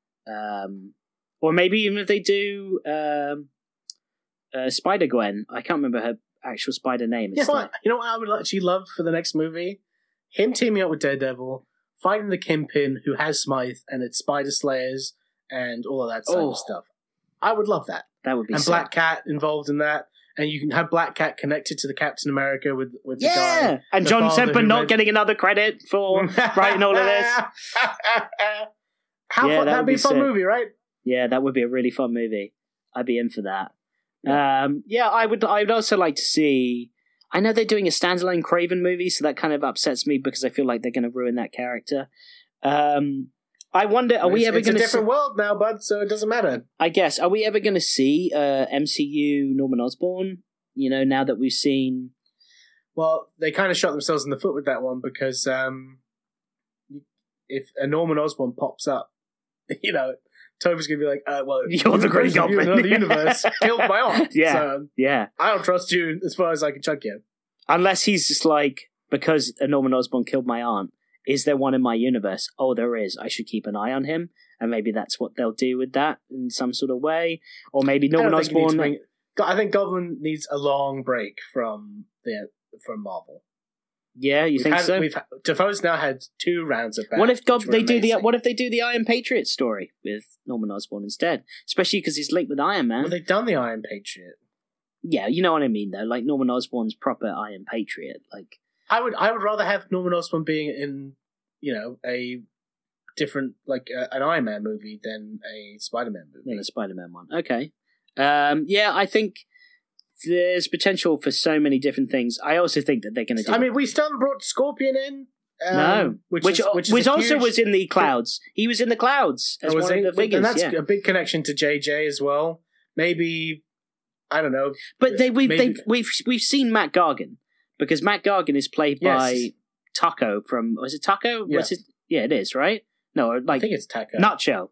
Or maybe even if they do Spider-Gwen. I can't remember her actual spider name. You know what I would actually love for the next movie? Him teaming up with Daredevil, fighting the Kingpin, who has Smythe, and it's Spider Slayers, and all of that sort of stuff. I would love that. That would be and sick. Black Cat involved in that. And you can have Black Cat connected to the Captain America with the guy. And John Semper not getting another credit for writing all of this. That'd be a fun movie, right? Yeah, that would be a really fun movie. I'd be in for that. Yeah, I would also like to see... I know they're doing a standalone Kraven movie, so that kind of upsets me because I feel like they're going to ruin that character. I wonder, are we ever going to? It's a different world now, bud. So it doesn't matter. I guess. Are we ever going to see MCU Norman Osborn? You know, now that we've seen. Well, they kind of shot themselves in the foot with that one because if a Norman Osborn pops up, you know, Toby's going to be like, well, you're the Green Goblin. In another universe killed my aunt. Yeah, so yeah. I don't trust you as far as I can chuck you. Unless he's just like, because a Norman Osborn killed my aunt, is there one in my universe? Oh, there is. I should keep an eye on him. And maybe that's what they'll do with that in some sort of way. Or maybe Norman Osborn... I think Goblin needs a long break from Marvel. Yeah, you think so? Defoe's now had 2 rounds of Bat. What if they do the Iron Patriot story with Norman Osborn instead? Especially because he's linked with Iron Man. Well, they've done the Iron Patriot. Yeah, you know what I mean though. Like Norman Osborn's proper Iron Patriot. Like I would rather have Norman Osborn being in, you know, a different an Iron Man movie than a Spider-Man movie. Than a Spider-Man one. Okay. Yeah, I think there's potential for so many different things. I also think that they're going to do... I mean, we still haven't brought Scorpion in. No. Which also was in the clouds. He was in the clouds as one of the figures. And that's a big connection to JJ as well. Maybe, I don't know. But we've seen Matt Gargan, because Matt Gargan is played by Taco from... Was it Taco? Yeah. Yeah, it is, right? No, like... I think it's Taco. Nacho.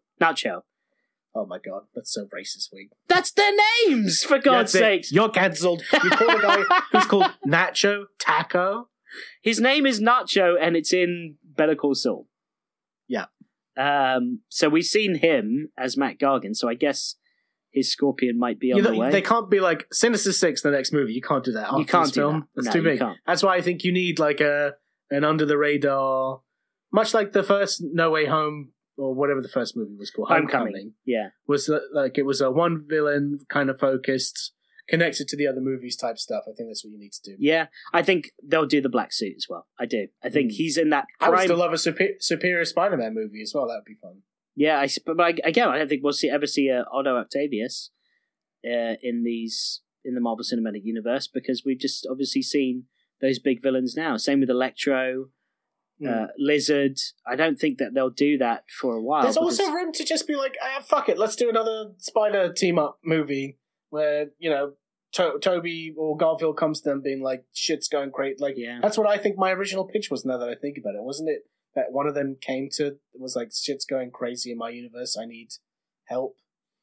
Oh my god, that's so racist, Week. That's their names, for God's sakes. You're cancelled. You call a guy who's called Nacho Taco? His name is Nacho, and it's in Better Call Saul. Yeah. So we've seen him as Matt Gargan, so I guess his Scorpion might be on the way. They can't be like Sinister Six, the next movie. You can't do that. You can't do film. that. That's too big. That's why I think you need like an under the radar, much like the first No Way Home, or whatever the first movie was called, Homecoming. Yeah, was like it was a one villain kind of focused, connected to the other movies type stuff. I think that's what you need to do. Yeah, I think they'll do the black suit as well. I do. I think he's in that. I would still love a superior Spider-Man movie as well. That would be fun. Yeah, but again, I don't think we'll ever see Otto Octavius in the Marvel Cinematic Universe, because we've just obviously seen those big villains now. Same with Electro. Lizard. I don't think that they'll do that for a while. There's also room to just be like, fuck it, let's do another Spider team-up movie where, you know, Toby or Garfield comes to them being like, shit's going great. Like, that's what I think my original pitch was, now that I think about it. Wasn't it that one of them was like, shit's going crazy in my universe, I need help?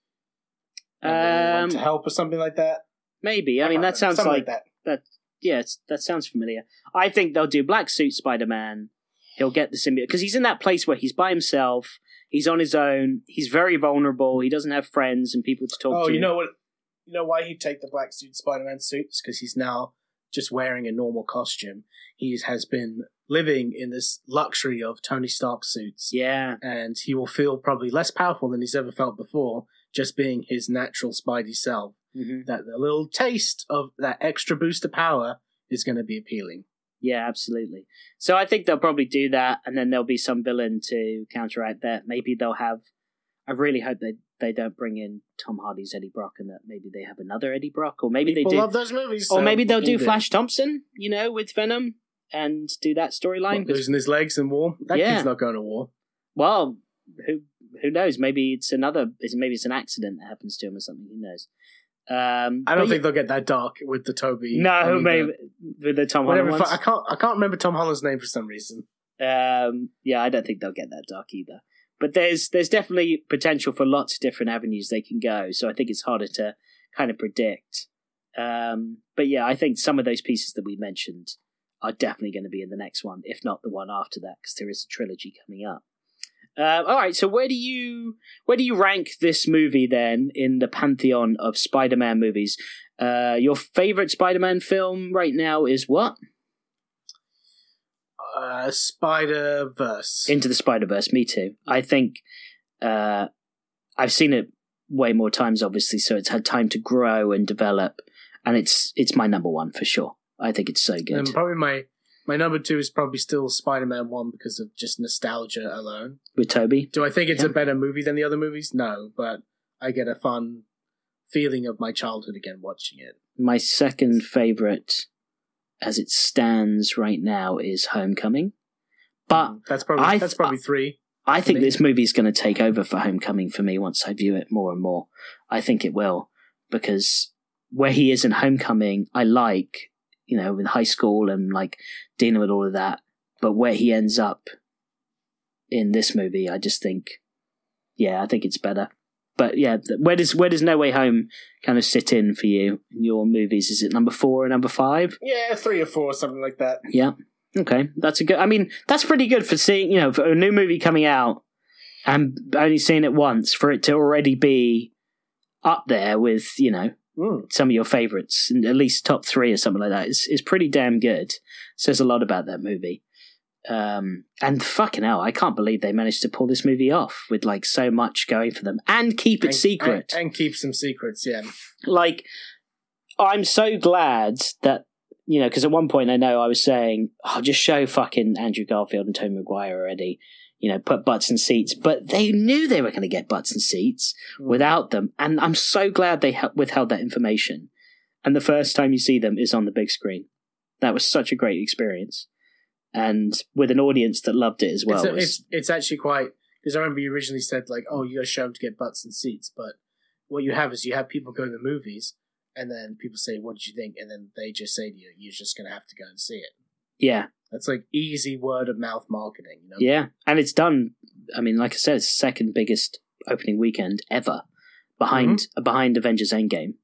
To help or something like that? Maybe. I mean, that sounds like that. Yeah, that sounds familiar. I think they'll do Black Suit Spider-Man. He'll get the symbiote, because he's in that place where he's by himself. He's on his own. He's very vulnerable. He doesn't have friends and people to talk to. Oh, you know what? You know why he'd take the Black Suit Spider-Man suit? It's because he's now just wearing a normal costume. He has been living in this luxury of Tony Stark suits. Yeah. And he will feel probably less powerful than he's ever felt before, just being his natural Spidey self. Mm-hmm. That the little taste of that extra boost of power is going to be appealing. Yeah, absolutely. So I think they'll probably do that, and then there'll be some villain to counteract that. Maybe they'll have... I really hope they don't bring in Tom Hardy's Eddie Brock, and that maybe they have another Eddie Brock, or maybe People they do... love those movies. Or maybe they'll do Flash Thompson, you know, with Venom, and do that storyline. Losing his legs in war? That kid's not going to war. Well, who knows? Maybe it's an accident that happens to him or something. Who knows? I don't think they'll get that dark with the Toby. No, maybe with the Tom Holland ones. I can't remember Tom Holland's name for some reason. Yeah, I don't think they'll get that dark either. But there's definitely potential for lots of different avenues they can go. So I think it's harder to kind of predict. But yeah, I think some of those pieces that we mentioned are definitely going to be in the next one, if not the one after that, because there is a trilogy coming up. All right, so where do you rank this movie then in the pantheon of Spider-Man movies? Your favorite Spider-Man film right now is what? Spider-Verse. Into the Spider-Verse. Me too. I think I've seen it way more times, obviously, so it's had time to grow and develop, and it's my number one for sure. I think it's so good. And probably my number two is probably still Spider-Man 1 because of just nostalgia alone. With Tobey? Do I think it's a better movie than the other movies? No, but I get a fun feeling of my childhood again watching it. My second favourite, as it stands right now, is Homecoming. But that's probably 3. I think this movie is going to take over for Homecoming for me once I view it more and more. I think it will, because where he is in Homecoming, I like, with high school and like dealing with all of that. But where he ends up in this movie, I just think, I think it's better. But yeah, where does No Way Home kind of sit in for you in your movies? Is it number 4 or number 5? Yeah, 3 or 4, something like that. Yeah. Okay, that's that's pretty good for seeing, for a new movie coming out and only seeing it once, for it to already be up there with, some of your favorites, at least top 3 or something like that, is pretty damn good. Says a lot about that movie. And fucking hell, I can't believe they managed to pull this movie off with like so much going for them and keep it secret. And keep some secrets, yeah. Like, I'm so glad that, because at one point I know I was saying, just show fucking Andrew Garfield and Tobey Maguire already, put butts in seats. But they knew they were going to get butts in seats without them. And I'm so glad they withheld that information. And the first time you see them is on the big screen. That was such a great experience. And with an audience that loved it as well. It's actually quite, because I remember you originally said like, you got to show them to get butts in seats. But what you have is you have people go to the movies, and then people say, what did you think? And then they just say to you, you're just going to have to go and see it. Yeah. That's like easy word of mouth marketing. Yeah. And it's done, like I said, it's the second biggest opening weekend ever behind Avengers Endgame,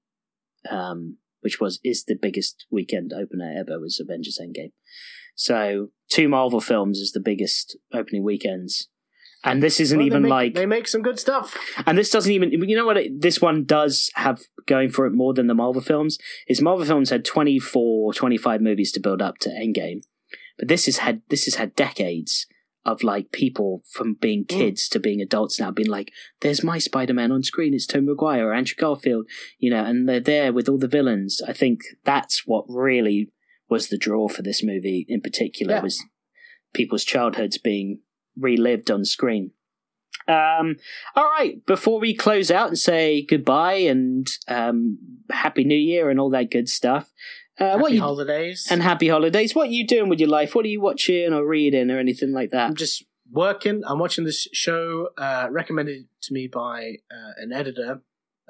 which is the biggest weekend opener ever, was Avengers Endgame. So 2 Marvel films is the biggest opening weekends. And this isn't they make some good stuff. And this doesn't even, this one does have going for it more than the Marvel films, is Marvel films had 24, 25 movies to build up to Endgame. But this has had decades of like people from being kids to being adults now being like, there's my Spider-Man on screen, it's Tobey Maguire or Andrew Garfield, and they're there with all the villains. I think that's what really was the draw for this movie in particular, was people's childhoods being relived on screen. All right, before we close out and say goodbye and Happy New Year and all that good stuff, happy holidays. And happy holidays. What are you doing with your life? What are you watching or reading or anything like that? I'm just working. I'm watching this show recommended to me by an editor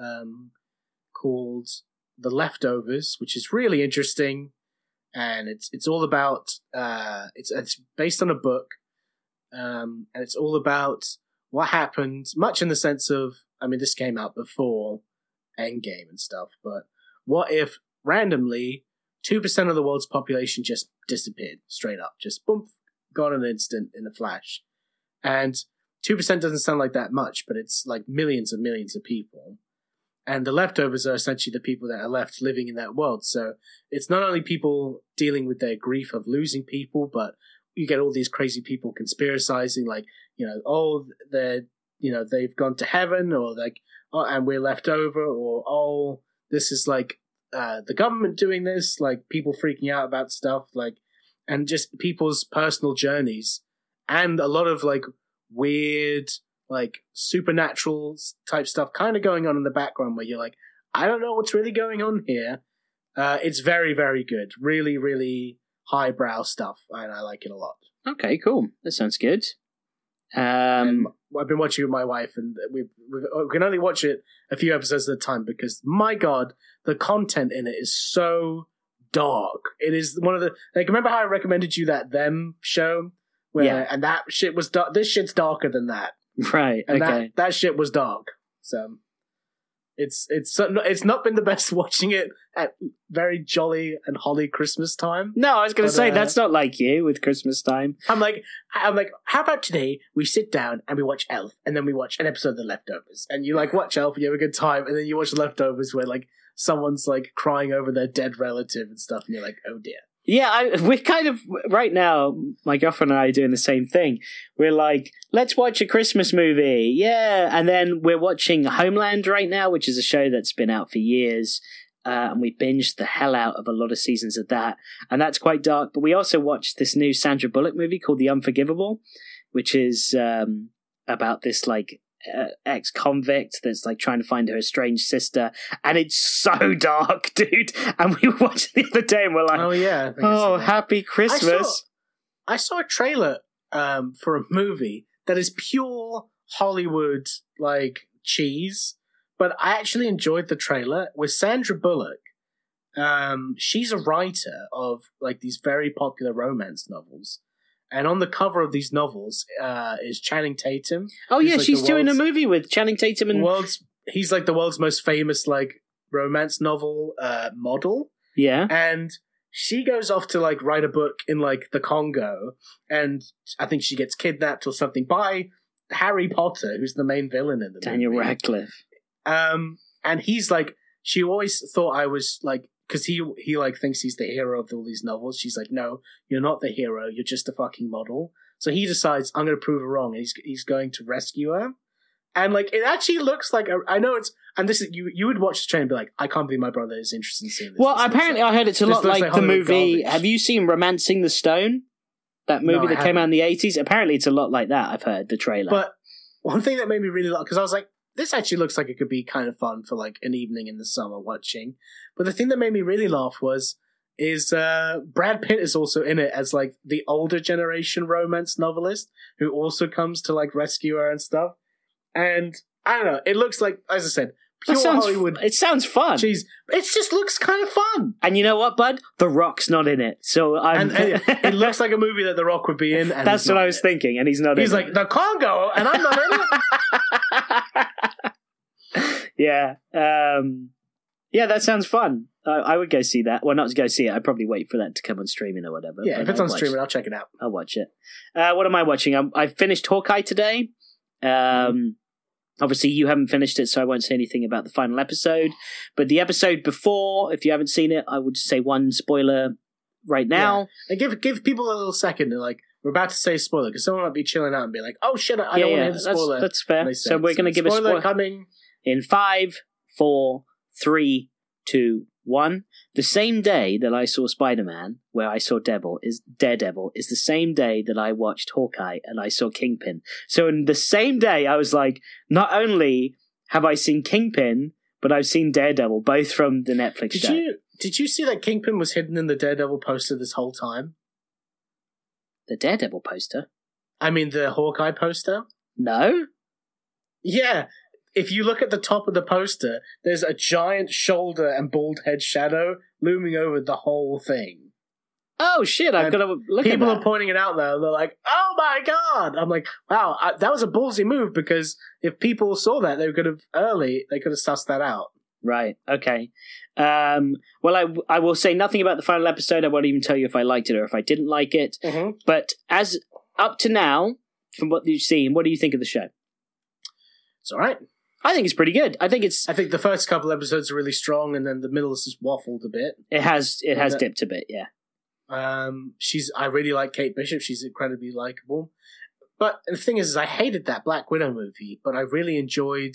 called The Leftovers, which is really interesting. And it's all about it's based on a book, and it's all about what happened, much in the sense of, this came out before Endgame and stuff, but what if randomly 2% of the world's population just disappeared straight up, just boom, gone in an instant, in a flash. And 2% doesn't sound like that much, but it's like millions and millions of people. And the leftovers are essentially the people that are left living in that world. So it's not only people dealing with their grief of losing people, but you get all these crazy people conspiracizing, like, they've gone to heaven, or like, and we're left over, or, this is like the government doing this, like people freaking out about stuff, like, and just people's personal journeys, and a lot of like weird, like supernatural type stuff kind of going on in the background where you're like, I don't know what's really going on here. It's very, very good. Really, really highbrow stuff, and I like it a lot. Okay, cool. That sounds good. I've been watching it with my wife, and we can only watch it a few episodes at a time because, my God, the content in it is so dark. It is one of the, like, remember how I recommended you that Them show? And that shit was dark. This shit's darker than that. Right. And okay. That shit was dark. So it's not been the best watching it at very jolly and holly Christmas time. No, I was going to say that's not like you with Christmas time. I'm like, how about today we sit down and we watch Elf, and then we watch an episode of The Leftovers, and you like watch Elf and you have a good time, and then you watch The Leftovers where like someone's like crying over their dead relative and stuff, and you're like, oh dear. Yeah, we're kind of, right now, my girlfriend and I are doing the same thing. We're like, let's watch a Christmas movie. Yeah. And then we're watching Homeland right now, which is a show that's been out for years. And we binged the hell out of a lot of seasons of that. And that's quite dark. But we also watched this new Sandra Bullock movie called The Unforgivable, which is about this like ex-convict that's like trying to find her estranged sister, and it's so dark, dude. And we watched it the other day and we're like, oh yeah, happy Christmas. I saw a trailer for a movie that is pure Hollywood like cheese. But I actually enjoyed the trailer with Sandra Bullock. She's a writer of like these very popular romance novels, and on the cover of these novels is Channing Tatum. Oh yeah, like she's doing a movie with Channing Tatum and he's like the world's most famous like romance novel model. Yeah, and she goes off to like write a book in like the Congo, and I think she gets kidnapped or something by Harry Potter, who's the main villain in the Daniel movie. Radcliffe. And he's like, she always thought I was like, because he like thinks he's the hero of all these novels. She's like, no, you're not the hero. You're just a fucking model. So he decides, I'm going to prove her wrong, and he's going to rescue her. And like, it actually looks like I know it's, and this is you would watch the trailer and be like, I can't believe my brother is interested in seeing this. Well, This apparently looks I heard it's a lot looks like the Hollywood movie. garbage. Have you seen Romancing the Stone? That movie No, I that came out in the 80s? Apparently it's a lot like that, I've heard, the trailer. But one thing that made me really laugh, because I was like, this actually looks like it could be kind of fun for like an evening in the summer watching. But the thing that made me really laugh is Brad Pitt is also in it as like the older generation romance novelist who also comes to like rescue her and stuff. And I don't know, it looks like, as I said, pure Hollywood. It sounds fun. Jeez, it just looks kind of fun. And you know what, bud? The Rock's not in it. So I'm... And it looks like a movie that The Rock would be in. And That's what I was thinking, and he's not in it. He's like, the Congo, and I'm not in it. Yeah. Yeah, that sounds fun. I would go see that. Well, not to go see it. I'd probably wait for that to come on streaming or whatever. Yeah, but if it's I'll on watch streaming, it. I'll check it out. I'll watch it. What am I watching? I finished Hawkeye today. Obviously, you haven't finished it, so I won't say anything about the final episode. But the episode before, if you haven't seen it, I would just say one spoiler right now. Yeah. And give people a little second to like, we're about to say spoiler, because someone might be chilling out and be like, oh shit, I don't want to hear the spoiler. That's fair. And they say So we're it. going to give a spoiler coming. in 5, 4, 3, 2, 1. The same day that I saw Spider-Man, where I saw Daredevil, is the same day that I watched Hawkeye and I saw Kingpin. So in the same day, I was like, not only have I seen Kingpin, but I've seen Daredevil, both from the Netflix show. Did you see that Kingpin was hidden in the Daredevil poster this whole time? The Daredevil poster? I mean, the Hawkeye poster? No? Yeah. If you look at the top of the poster, there's a giant shoulder and bald head shadow looming over the whole thing. Oh shit, I've got to look at that. People are pointing it out now. They're like, oh my god! I'm like, wow, that was a ballsy move, because if people saw that, they could have sussed that out. Right, okay. Well, I will say nothing about the final episode. I won't even tell you if I liked it or if I didn't like it. Mm-hmm. But as up to now, from what you've seen, what do you think of the show? It's all right. I think it's pretty good. I think the first couple episodes are really strong, and then the middle is just waffled a bit. It has dipped a bit, yeah. I really like Kate Bishop. She's incredibly likable. But the thing is I hated that Black Widow movie, but I really enjoyed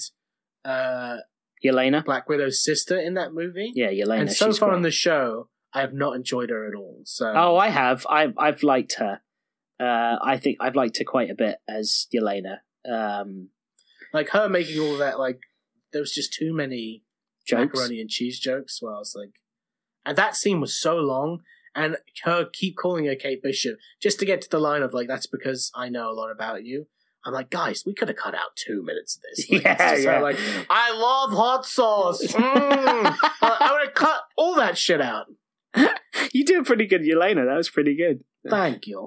Yelena, Black Widow's sister, in that movie. Yeah, Yelena. And so she's far great. on the show, I have not enjoyed her at all. So I have. I've liked her. I think I've liked her quite a bit as Yelena. Like her making all that, like there was just too many Jokes. macaroni and cheese jokes. Where I was like, and that scene was so long, and her keep calling her Kate Bishop just to get to the line of like, that's because I know a lot about you. I'm like, guys, we could have cut out 2 minutes of this. Like, Yeah, it's just yeah. Like, I love hot sauce. I would have cut all that shit out. You did a pretty good Yelena. That was pretty good. Thank you.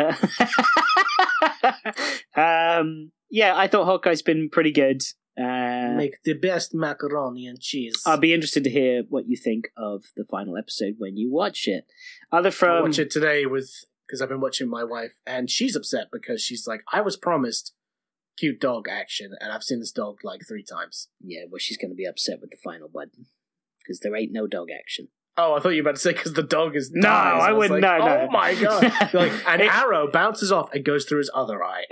Yeah, I thought Hawkeye's been pretty good. Make the best macaroni and cheese. I'll be interested to hear what you think of the final episode when you watch it. I'll watch it today because I've been watching my wife, and she's upset because she's like, I was promised cute dog action, and I've seen this dog like 3 times. Yeah, well, she's going to be upset with the final one because there ain't no dog action. Oh, I thought you were about to say because the dog is No, dies. I was wouldn't. like, No. Oh my god! Like an arrow bounces off and goes through his other eye.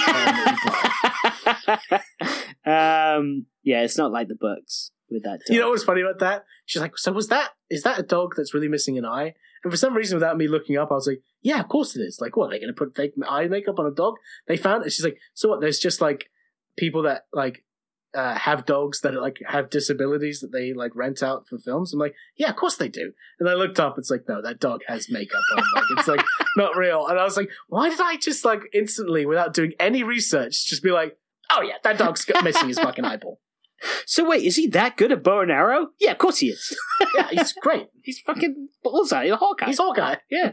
Yeah, it's not like the books with that dog. You know what's funny about that? She's like, so is that a dog that's really missing an eye? And for some reason, without me looking up, I was like, yeah, of course it is. Like, what, are they going to put fake eye makeup on a dog? They found it. She's like, so what, there's just like people that like have dogs that like have disabilities that they like rent out for films? I'm like, yeah, of course they do. And I looked up, it's like, no, that dog has makeup on. Like, it's like not real. And I was like, why did I just like instantly, without doing any research, just be like, oh yeah, that dog's missing his fucking eyeball. So wait, is he that good at bow and arrow? Yeah, of course he is. Yeah, he's great. He's fucking bullseye. He's a Hawkeye. He's Hawkeye. Yeah.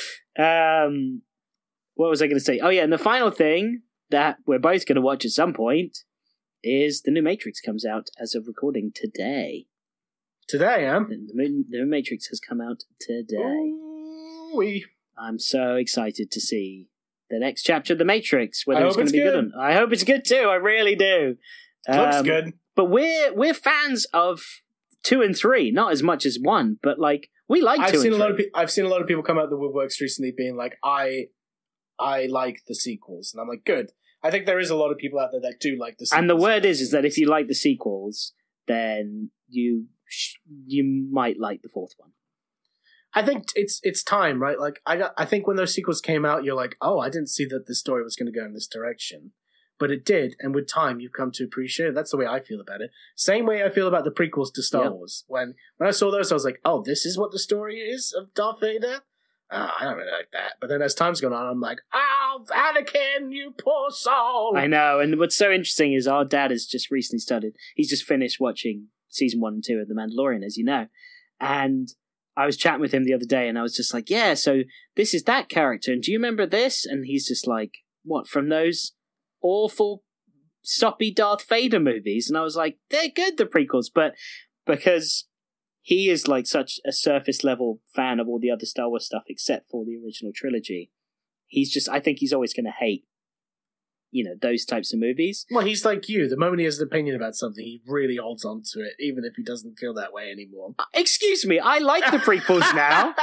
What was I going to say? Oh yeah, and the final thing that we're both going to watch at some point is the new Matrix comes out as of recording today. Today, The new Matrix has come out today. Ooh-wee. I'm so excited to see the next chapter of the Matrix. Whether I it's hope going to be it's good. good. I hope it's good too. I really do. Looks good. But we're fans of 2 and 3, not as much as 1, but like we like 2 and 3. I've seen a lot of people come out of the woodworks recently being like, I like the sequels, and I'm like, good. I think there is a lot of people out there that do like the sequels. And the word is that if you like the sequels, then you might like the 4th one. I think it's time, right? Like I think when those sequels came out, you're like, oh, I didn't see that the story was going to go in this direction. But it did, and with time, you've come to appreciate it. That's the way I feel about it. Same way I feel about the prequels to Star Wars. When I saw those, I was like, oh, this is what the story is of Darth Vader? I don't really like that. But then as time's gone on, I'm like, oh, Anakin, you poor soul. I know, and what's so interesting is our dad has just recently he's just finished watching season 1 and 2 of The Mandalorian, as you know. And I was chatting with him the other day, and I was just like, yeah, so this is that character, and do you remember this? And he's just like, what, from those awful soppy Darth Vader movies? And I was like, they're good, the prequels, but because he is like such a surface level fan of all the other Star Wars stuff except for the original trilogy, I think he's always going to hate, those types of movies. Well, he's like you. The moment he has an opinion about something, he really holds on to it, even if he doesn't feel that way anymore. Excuse me, I like the prequels now.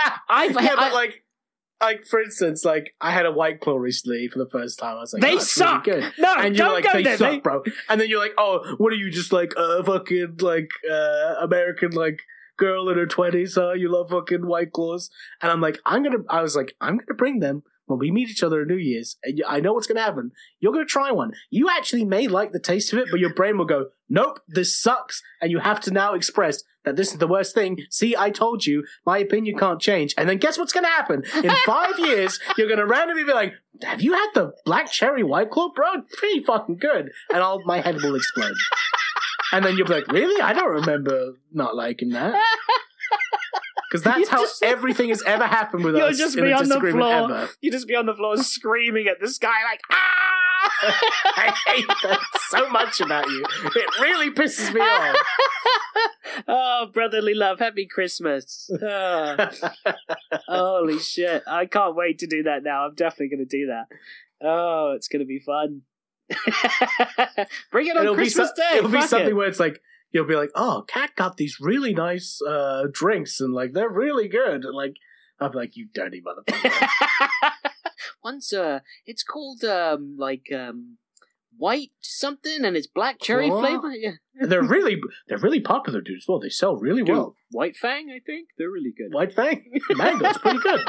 Like, for instance, like, I had a White Claw recently for the first time. I was like, they suck! Really good. No, and you're don't like, go they there, suck, bro. And then you're like, oh, what are you, just like, fucking, like, American, like, girl in her 20s, you love fucking White Claws? And I'm like, I'm gonna bring them when we meet each other at New Year's, and I know what's gonna happen. You're gonna try one. You actually may like the taste of it, but your brain will go, nope, this sucks, and you have to now express that this is the worst thing. See, I told you, my opinion can't change. And then guess what's going to happen? In 5 years, you're going to randomly be like, have you had the Black Cherry White Claw, bro? Pretty fucking good. And my head will explode. And then you'll be like, really? I don't remember not liking that. Because that's how everything has ever happened with us just in be a on the disagreement floor. ever. You just be on the floor screaming at the sky like, ah! I hate that so much about you. It really pisses me off. Oh, brotherly love. Happy Christmas. Oh. Holy shit. I can't wait to do that now. I'm definitely going to do that. Oh, it's going to be fun. Bring it on Christmas Day. It'll be something where it's like, you'll be like, oh, Kat got these really nice drinks, and like, they're really good. And like, I'll be like, you dirty motherfucker. One's it's called white something, and it's black cherry flavor. Yeah, they're really popular, dude. As well, they sell really well. White Fang, I think they're really good. White Fang, mango's pretty good.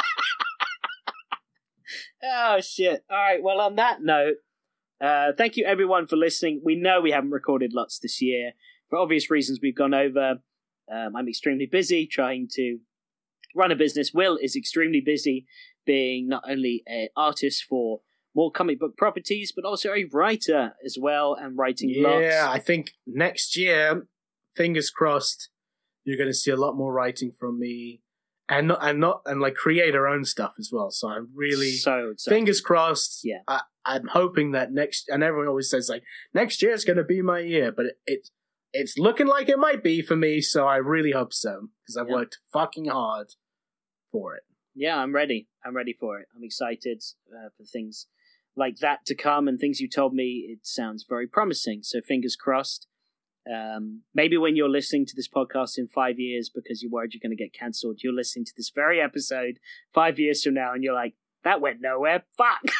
Oh shit! All right. Well, on that note, thank you everyone for listening. We know we haven't recorded lots this year for obvious reasons. We've gone over. I'm extremely busy trying to run a business. Will is extremely busy being not only an artist for more comic book properties, but also a writer as well, and writing lots. Yeah, I think next year, fingers crossed, you're going to see a lot more writing from me, and like create our own stuff as well. So I'm really fingers crossed. Yeah, I'm hoping that and everyone always says like next year is going to be my year, but it's looking like it might be for me. So I really hope so, because I've worked fucking hard for it. Yeah, I'm ready. I'm ready for it. I'm excited for things like that to come, and things you told me, it sounds very promising. So fingers crossed. Maybe when you're listening to this podcast in 5 years because you're worried you're going to get cancelled, you're listening to this very episode 5 years from now, and you're like, that went nowhere. Fuck.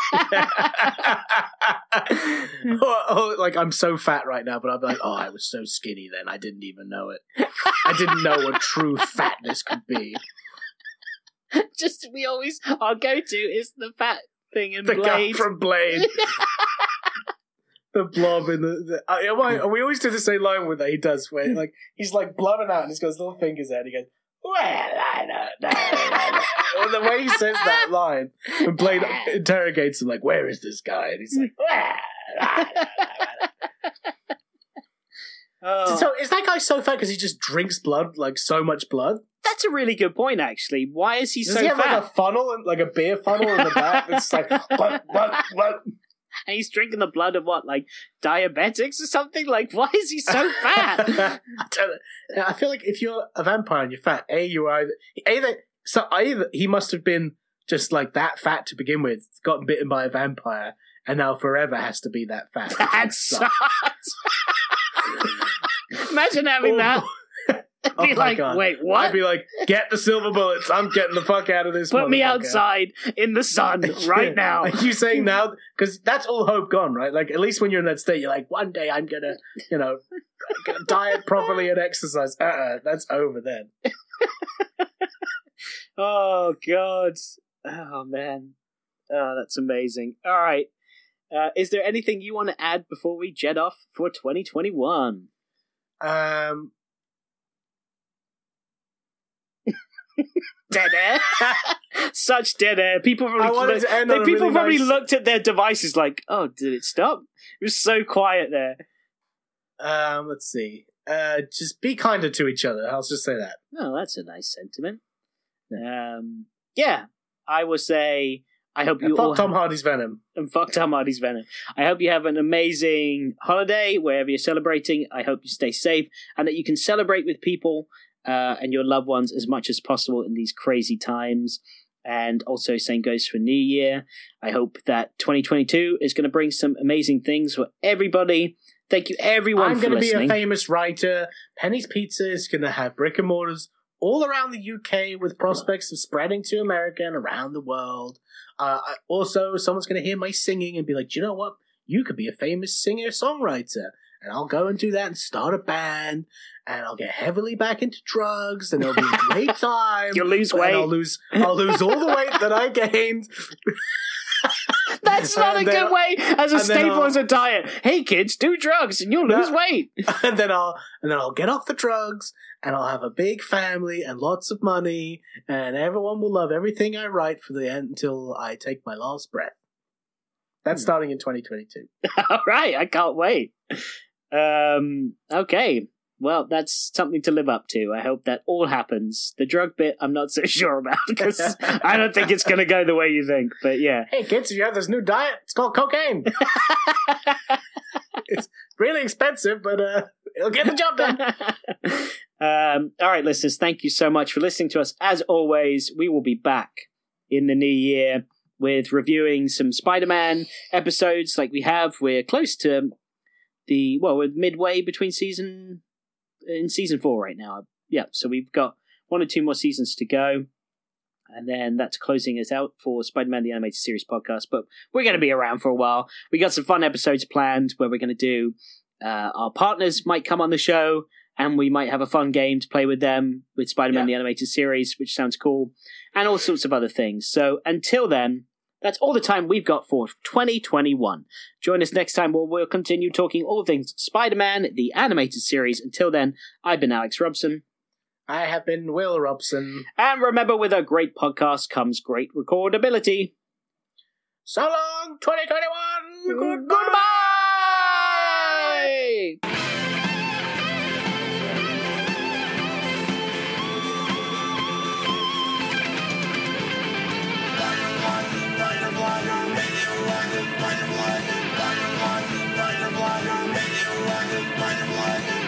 Like, I'm so fat right now, but I'll be like, oh, I was so skinny then. I didn't even know it. I didn't know what true fatness could be. Our go-to is the fat thing in the Blade. guy from Blade. the blob in we always do the same line with that he does, where like he's like blubbing out and he's got his little fingers out and he goes, well, I don't know. And the way he says that line, and Blade interrogates him like, where is this guy? And he's like, well, I don't know. Oh. So is that guy so fat because he just drinks blood, like so much blood? That's a really good point, actually. Why is he Does so he have fat? like a funnel, like a beer funnel in the back? It's like, what? And he's drinking the blood of what, like diabetics or something? Like, why is he so fat? I don't know. I feel like if you're a vampire and you're fat, either he must have been just like that fat to begin with, gotten bitten by a vampire, and now forever has to be that fat. That sucks. Imagine having that. I'd be like, God. Wait, what? I'd be like, get the silver bullets. I'm getting the fuck out of this. Put me outside in the sun right now. Are you saying now? Because that's all hope gone, right? Like, at least when you're in that state, you're like, one day I'm gonna, gonna diet properly and exercise. That's over then. Oh, God. Oh, man. Oh, that's amazing. All right. Is there anything you want to add before we jet off for 2021? Dead air. Such dead air. People probably looked at their devices like, oh, did it stop? It was so quiet there. Let's see. Just be kinder to each other. I'll just say that. Oh, that's a nice sentiment. Yeah, I will say I hope you all... Fuck Tom Hardy's Venom. And fuck Tom Hardy's Venom. I hope you have an amazing holiday wherever you're celebrating. I hope you stay safe and that you can celebrate with people and your loved ones as much as possible in these crazy times. And also, same goes for New Year. I hope that 2022 is going to bring some amazing things for everybody. Thank you, everyone, for listening. I'm going to be a famous writer. Penny's Pizza is going to have brick and mortars all around the UK with prospects of spreading to America and around the world. Also, someone's going to hear my singing and be like, do you know what? You could be a famous singer-songwriter. And I'll go and do that and start a band. And I'll get heavily back into drugs. And it'll be a great time. You'll lose weight. I'll lose all the weight that I gained. That's not a good way as a staple as a diet. Hey kids, do drugs and you'll lose weight. And then I'll get off the drugs and I'll have a big family and lots of money and everyone will love everything I write for the end until I take my last breath. That's starting in 2022. All right, I can't wait. Okay. Well, that's something to live up to. I hope that all happens. The drug bit, I'm not so sure about because I don't think it's going to go the way you think. But yeah. Hey, kids, if you have this new diet, it's called cocaine. It's really expensive, but it'll get the job done. All right, listeners, thank you so much for listening to us. As always, we will be back in the new year with reviewing some Spider-Man episodes like we have. We're close to we're midway between season 4 right now. Yeah, so we've got 1 or 2 more seasons to go. And then that's closing us out for Spider-Man the Animated Series podcast. But we're going to be around for a while. We got some fun episodes planned where we're going to do... our partners might come on the show, and we might have a fun game to play with them with Spider-Man the Animated Series, which sounds cool, and all sorts of other things. So until then, that's all the time we've got for 2021. Join us next time where we'll continue talking all things Spider-Man, the Animated Series. Until then, I've been Alex Robson. I have been Will Robson. And remember, with a great podcast comes great recordability. So long, 2021! Goodbye! Butterfly,